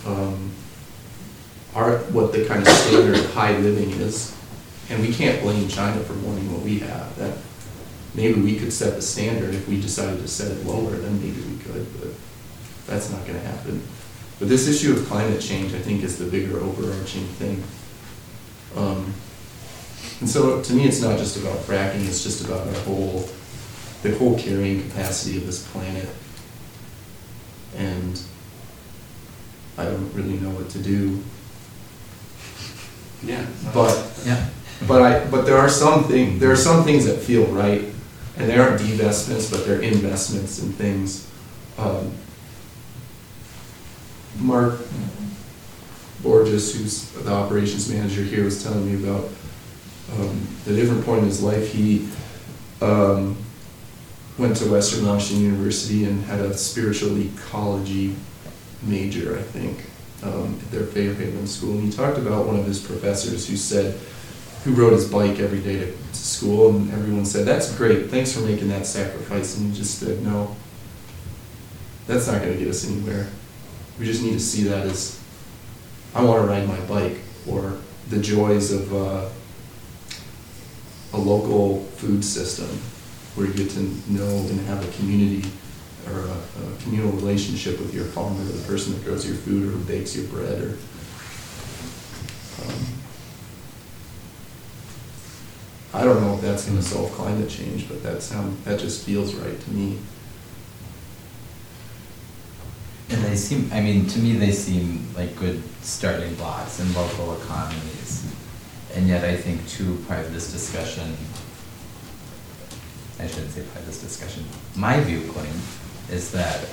what the kind of standard of high living is. And we can't blame China for wanting what we have. That maybe we could set the standard if we decided to set it lower, then maybe we could, but that's not going to happen. But this issue of climate change, I think, is the bigger overarching thing. And so to me, it's not just about fracking, it's just about the whole carrying capacity of this planet. And I don't really know what to do. Yeah. But there are some things that feel right, and they aren't divestments, but they're investments in things. Mark Borges, who's the operations manager here, was telling me about the different point in his life. He went to Western Washington University and had a spiritual ecology major, I think, at their Fairhaven school. And he talked about one of his professors who rode his bike every day to school, and everyone said, "That's great, thanks for making that sacrifice." And he just said, "No, that's not going to get us anywhere. We just need to see that as, I want to ride my bike," or the joys of a local food system where you get to know and have a community or a communal relationship with your farmer, or the person that grows your food or who bakes your bread. Or I don't know if that's going to solve climate change, but that just feels right to me. And to me they seem like good starting blocks in local economies. And yet I think part of this discussion, I shouldn't say part of this discussion, my viewpoint is that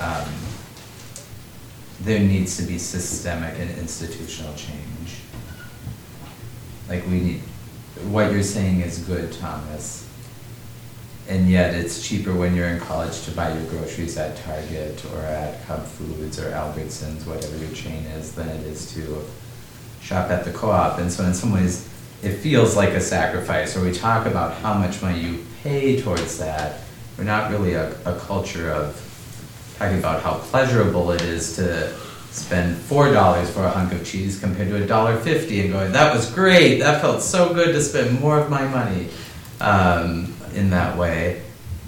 there needs to be systemic and institutional change. Like what you're saying is good, Thomas, and yet it's cheaper when you're in college to buy your groceries at Target or at Cub Foods or Albertsons, whatever your chain is, than it is to shop at the co-op. And so in some ways, it feels like a sacrifice, or we talk about how much money you pay towards that. We're not really a culture of talking about how pleasurable it is to spend $4 for a hunk of cheese compared to $1.50 and going, that was great, that felt so good to spend more of my money in that way.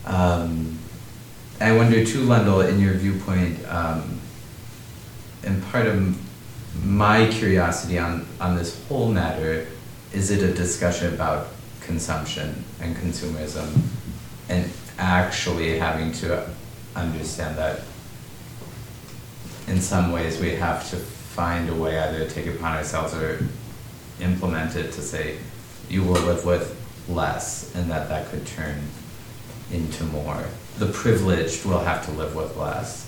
I wonder too, Lendl, in your viewpoint, and part of my curiosity on this whole matter, is it a discussion about consumption and consumerism and actually having to understand that in some ways we have to find a way either to take it upon ourselves or implement it to say you will live with less, and that could turn into more. The privileged will have to live with less.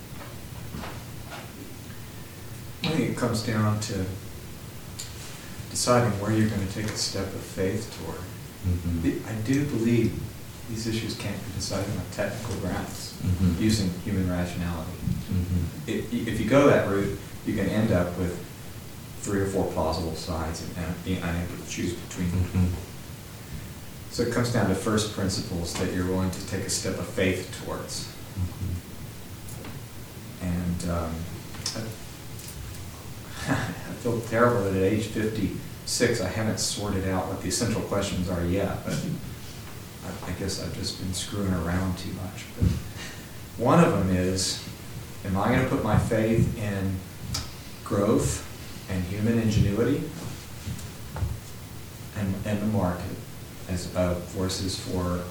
I think it comes down to deciding where you're going to take a step of faith toward. I do believe these issues can't be decided on technical grounds using human rationality. If you go that route, you can end up with 3 or 4 plausible sides and being unable to choose between them. So it comes down to first principles that you're willing to take a step of faith towards. And I feel terrible that at age 56 I haven't sorted out what the essential questions are yet, but I guess I've just been screwing around too much. But one of them is, am I going to put my faith in growth and human ingenuity and the market as forces for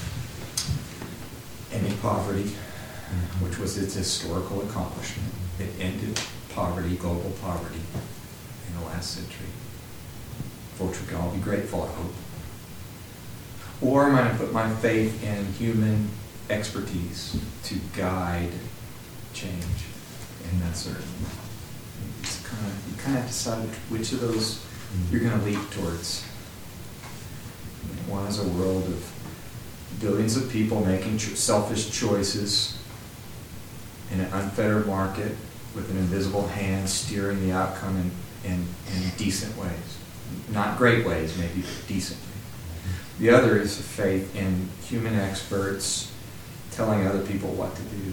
ending poverty, which was its historical accomplishment. It ended poverty, global poverty, in the last century, for which we can all be grateful, I hope. Or am I going to put my faith in human expertise to guide change in that certain? It's you kind of decide which of those you're going to leap towards. One is a world of billions of people making selfish choices in an unfettered market with an invisible hand steering the outcome in decent ways. Not great ways, maybe, but decently. The other is a faith in human experts telling other people what to do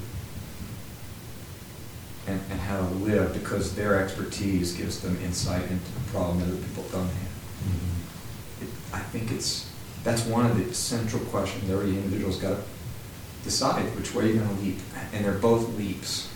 and how to live, because their expertise gives them insight into the problem that other people don't have. I think that's one of the central questions every individual's got to decide which way you're going to leap, and they're both leaps.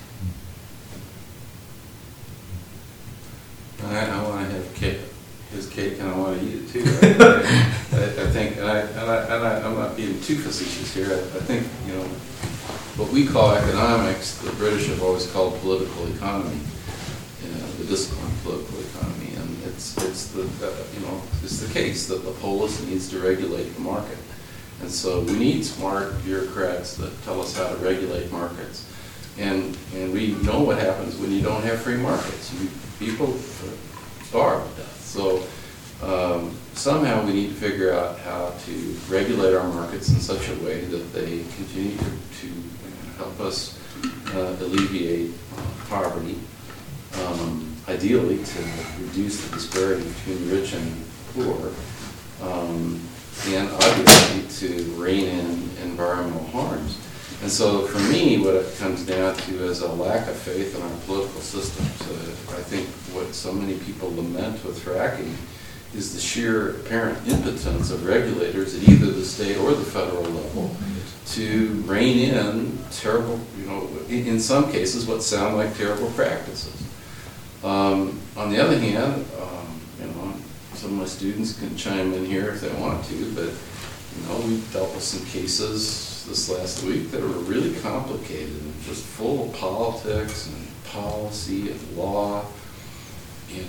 I want to have his cake, and I want to eat it too. I think, and I'm not being too facetious here. I think, what we call economics, the British have always called political economy, the discipline of political economy, and it's the case that the polis needs to regulate the market, and so we need smart bureaucrats that tell us how to regulate markets, and we know what happens when you don't have free markets. People starve to death. So somehow we need to figure out how to regulate our markets in such a way that they continue to help us alleviate poverty, ideally to reduce the disparity between rich and poor, and obviously to rein in environmental harms. And so for me, what it comes down to is a lack of faith in our political systems. I think what so many people lament with fracking is the sheer apparent impotence of regulators at either the state or the federal level to rein in terrible, in some cases, what sound like terrible practices. On the other hand, some of my students can chime in here if they want to, but we've dealt with some cases this last week that are really complicated and just full of politics and policy and law, and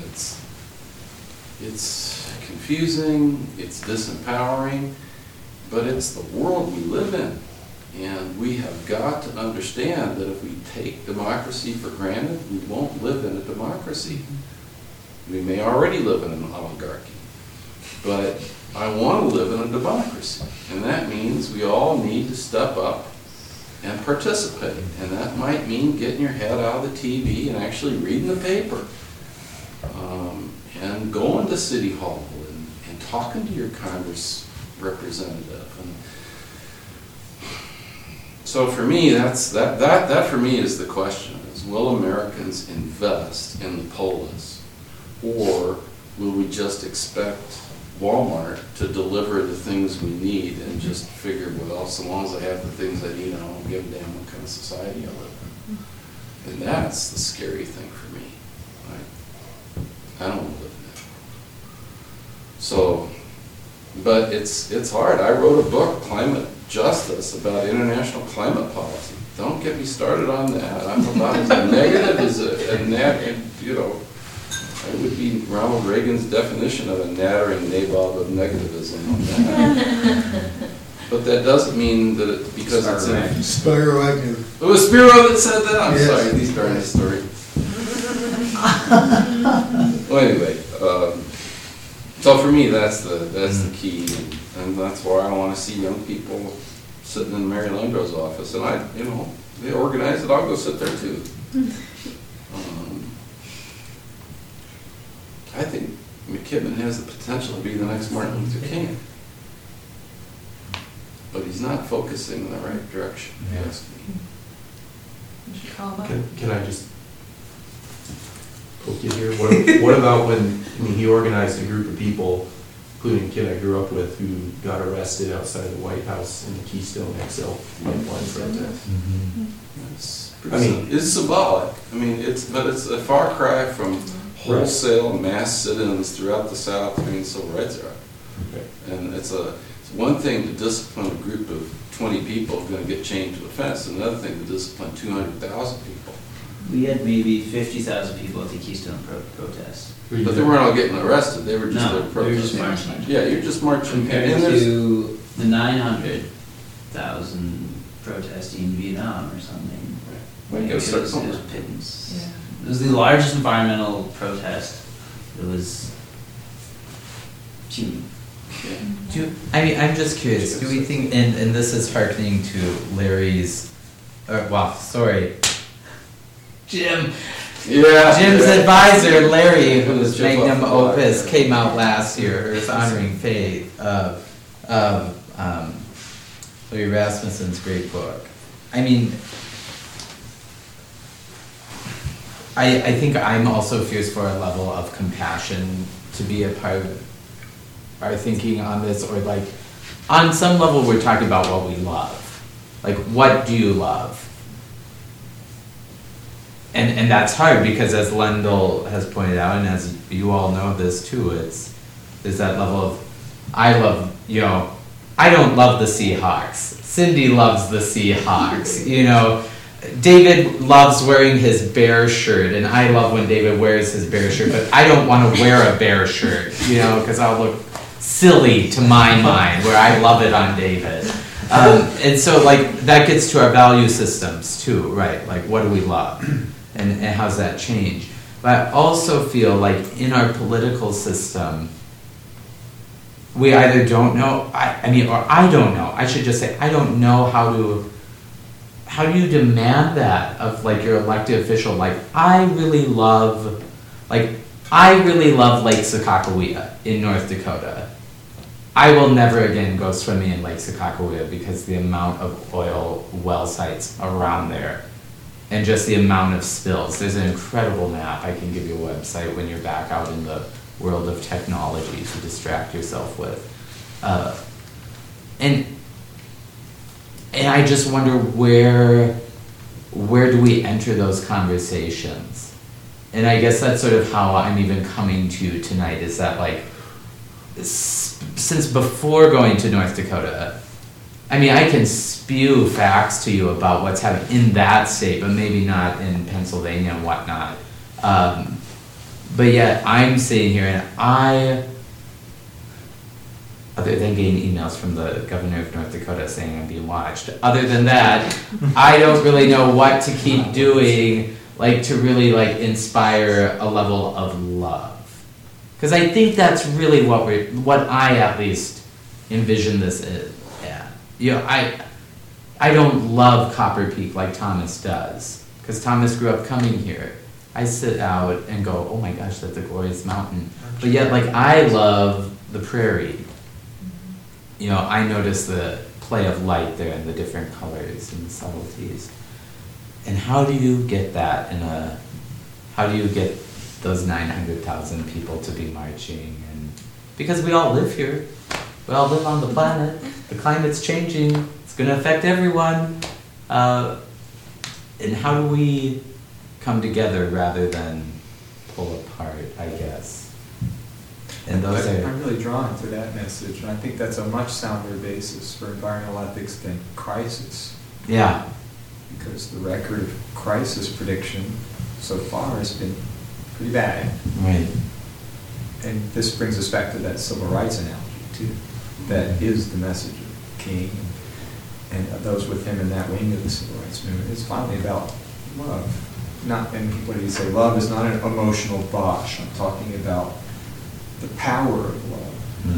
it's confusing, it's disempowering, but it's the world we live in, and we have got to understand that if we take democracy for granted, we won't live in a democracy. We may already live in an oligarchy, but I want to live in a democracy, and that means we all need to step up and participate, and that might mean getting your head out of the TV and actually reading the paper, and going to City Hall and talking to your Congress representative. And so for me, that for me is the question: is will Americans invest in the polis, or will we just expect Walmart to deliver the things we need and just figure, well, so long as I have the things I need, I don't give a damn what kind of society I live in. And that's the scary thing for me. I don't want to live in that. So, but it's hard. I wrote a book, Climate Justice, about international climate policy. Don't get me started on that. I'm about as negative as a net, it would be Ronald Reagan's definition of a nattering nabob of negativism on that. But that doesn't mean that because it's in Spiro Agnew. It was Spiro that said that? I'm yes. sorry, these darn story. Well, anyway, So for me, that's the key, and that's why I want to see young people sitting in Mary Landrow's office, and they organize it, I'll go sit there too. I think McKibben has the potential to be the next Martin Luther King, but he's not focusing in the right direction. Yeah. Yes. We should call him up. Can I just poke you here? What about when he organized a group of people, including a kid I grew up with, who got arrested outside the White House in the Keystone XL pipeline protest? It's symbolic. I mean, it's a far cry from wholesale mass sit-ins throughout the South during the Civil Rights era. Okay. And it's one thing to discipline a group of 20 people who are going to get chained to a fence, and another thing to discipline 200,000 people. We had maybe 50,000 people at the Keystone protest. But they weren't all getting arrested. They were just there No, they were just protesting. marching. Yeah, you're just marching. Compared And there's- to the 900,000 protesting in Vietnam or something. Right. It Gotta start was somewhere. pittance. Yeah. It was the largest environmental protest. It was puny. I'm just curious, do we think, and this is hearkening to Larry's, Jim. Yeah. Jim's yeah. advisor, Larry, whose Jim magnum Buffalo, opus yeah. came out last year, is Honoring Faith, Larry Rasmussen's great book. I mean, I think I'm also fierce for a level of compassion to be a part of our thinking on this, or like, on some level we're talking about what we love. Like, what do you love? And that's hard because, as Lendl has pointed out, and as you all know this too, there's that level of, I don't love the Seahawks. Cindy loves the Seahawks, David loves wearing his bear shirt, and I love when David wears his bear shirt, but I don't want to wear a bear shirt, because I'll look silly to my mind, where I love it on David. And so, like, that gets to our value systems too, right? Like, what do we love? And how's that change? But I also feel like in our political system, we either don't know, or I don't know. I should just say, I don't know how do you demand that of, like, your elected official? Like, I really love Lake Sakakawea in North Dakota. I will never again go swimming in Lake Sakakawea because the amount of oil well sites around there and just the amount of spills. There's an incredible map. I can give you a website when you're back out in the world of technology to distract yourself with. And I just wonder where do we enter those conversations? And I guess that's sort of how I'm even coming to tonight, is that, like, since before going to North Dakota, I can spew facts to you about what's happening in that state, but maybe not in Pennsylvania and whatnot. But yet I'm sitting here and other than getting emails from the governor of North Dakota saying I'm being watched, other than that, I don't really know what to keep doing, like, to really, like, inspire a level of love. Because I think that's really what I at least envision this is. Yeah. I don't love Copper Peak like Thomas does, because Thomas grew up coming here. I sit out and go, oh my gosh, that's a glorious mountain. But yet, like, I love the prairie. I notice the play of light there and the different colors and the subtleties. And how do you get that how do you get those 900,000 people to be marching? And because we all live here, we all live on the planet, the climate's changing, it's going to affect everyone. And how do we come together rather than pull apart, I guess? And those I'm really drawn to that message, and I think that's a much sounder basis for environmental ethics than crisis. Yeah. Because the record of crisis prediction so far has been pretty bad. Right. And this brings us back to that civil rights analogy, too. That is the message of King and those with him in that wing of the civil rights movement. It's finally about love. And what do you say? Love is not an emotional bosh. I'm talking about the power of love.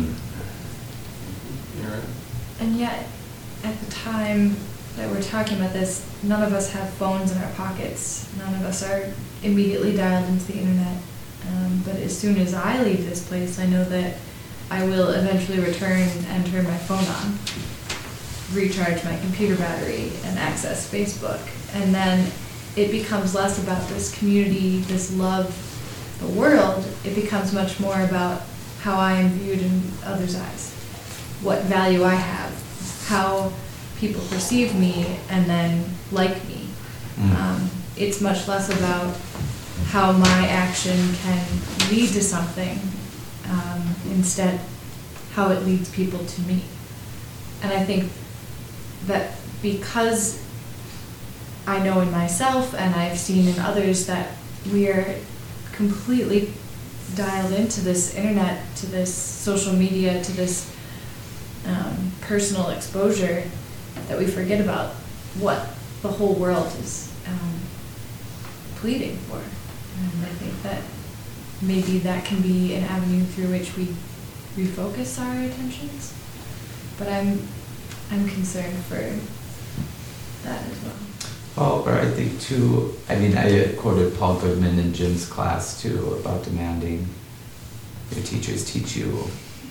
You're right. And yet, at the time that we're talking about this, none of us have phones in our pockets. None of us are immediately dialed into the internet. But as soon as I leave this place, I know that I will eventually return and turn my phone on, recharge my computer battery, and access Facebook. And then it becomes less about this community, this love, the world. It becomes much more about how I am viewed in others' eyes, what value I have, how people perceive me and then like me. It's much less about how my action can lead to something, instead how it leads people to me. And I think that because I know in myself and I've seen in others that we are completely dialed into this internet, to this social media, to this personal exposure, that we forget about what the whole world is pleading for. And I think that maybe that can be an avenue through which we refocus our attentions. But I'm concerned for that as well. Well, or I think too, I mean, I quoted Paul Goodman in Jim's class too about demanding your teachers teach you.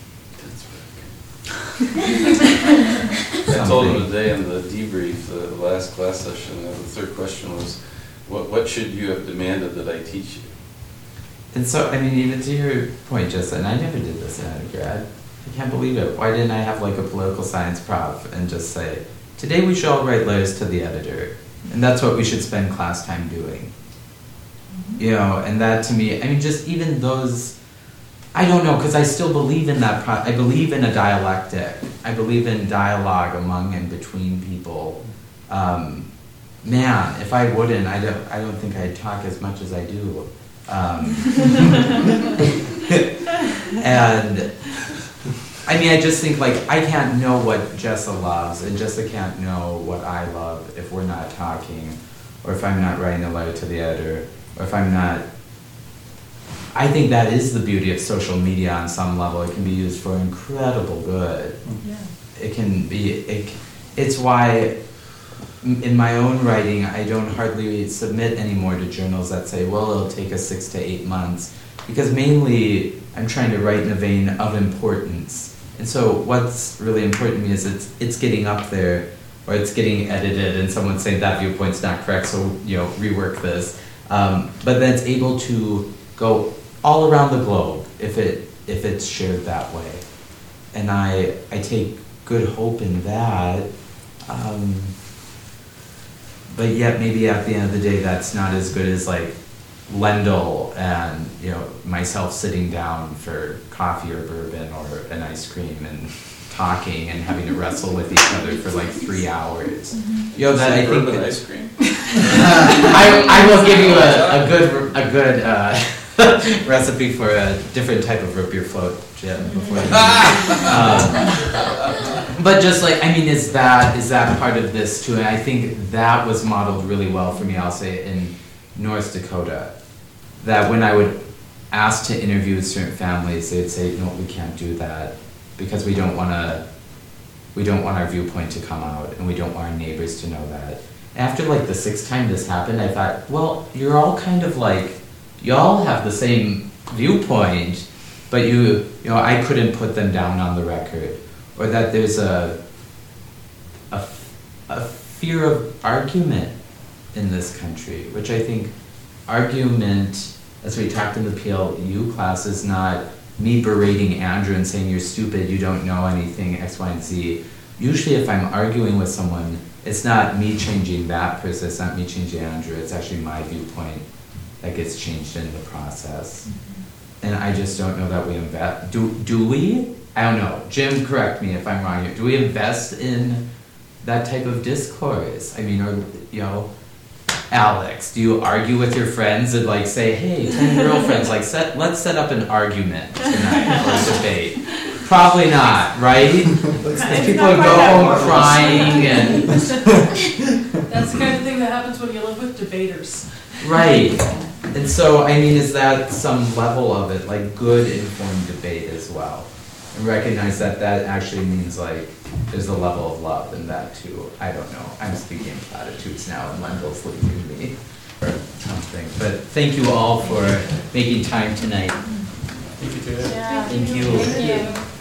I told him today in the debrief, the last class session, the third question was, what should you have demanded that I teach you? And so, I mean, even to your point, Justin, I never did this in undergrad. I can't believe it. Why didn't I have like a political science prof and just say, today we should all write letters to the editor. And that's what we should spend class time doing. You know, and that to me, I mean, just even those, I don't know, because I still believe in that, I believe in a dialectic. I believe in dialogue among and between people. Man, if I wouldn't, I don't think I'd talk as much as I do. And I mean, I just think like I can't know what Jessa loves, and Jessa can't know what I love if we're not talking, or if I'm not writing a letter to the editor, or if I'm not. I think that is the beauty of social media on some level. It can be used for incredible good. Yeah. It can be. It's why in my own writing, I don't hardly submit anymore to journals that say, well, it'll take us 6 to 8 months. Because mainly, I'm trying to write in a vein of importance. And so what's really important to me is it's getting up there, or it's getting edited, and someone's saying that viewpoint's not correct, so rework this. But then it's able to go all around the globe if it's shared that way. And I take good hope in that. But yet maybe at the end of the day that's not as good as like Lendl and myself sitting down for coffee or bourbon or an ice cream and talking and having to wrestle with each other for like 3 hours. That I think bourbon ice cream. I will give you a good recipe for a different type of root beer float, Jim. Before but just like, I mean, is that part of this too? And I think that was modeled really well for me, I'll say, in North Dakota. That when I would ask to interview certain families, they'd say, no, we can't do that because we don't want our viewpoint to come out, and we don't want our neighbors to know that. After like the 6th time this happened, I thought, well, you're all kind of like, y'all have the same viewpoint, but I couldn't put them down on the record. Or that there's a fear of argument in this country, which I think argument, as we talked in the PLU class, is not me berating Andrew and saying you're stupid, you don't know anything, X, Y, and Z. Usually if I'm arguing with someone, it's not me changing that person, it's not me changing Andrew, it's actually my viewpoint that gets changed in the process. And I just don't know that we invest. Do we? I don't know. Jim, correct me if I'm wrong here. Do we invest in that type of discourse? I mean, or, Alex, do you argue with your friends and like say, hey, 10 girlfriends, like let's set up an argument tonight or a debate? Probably not, right? People go home crying and... That's the kind of thing that happens when you live with debaters. Right. And so, I mean, is that some level of it, like good informed debate as well? And recognize that that actually means like, there's a level of love in that too. I don't know, I'm speaking platitudes now and Wendell's leaving me or something. But thank you all for making time tonight. Thank you, Taylor. Yeah. Thank you. Thank you.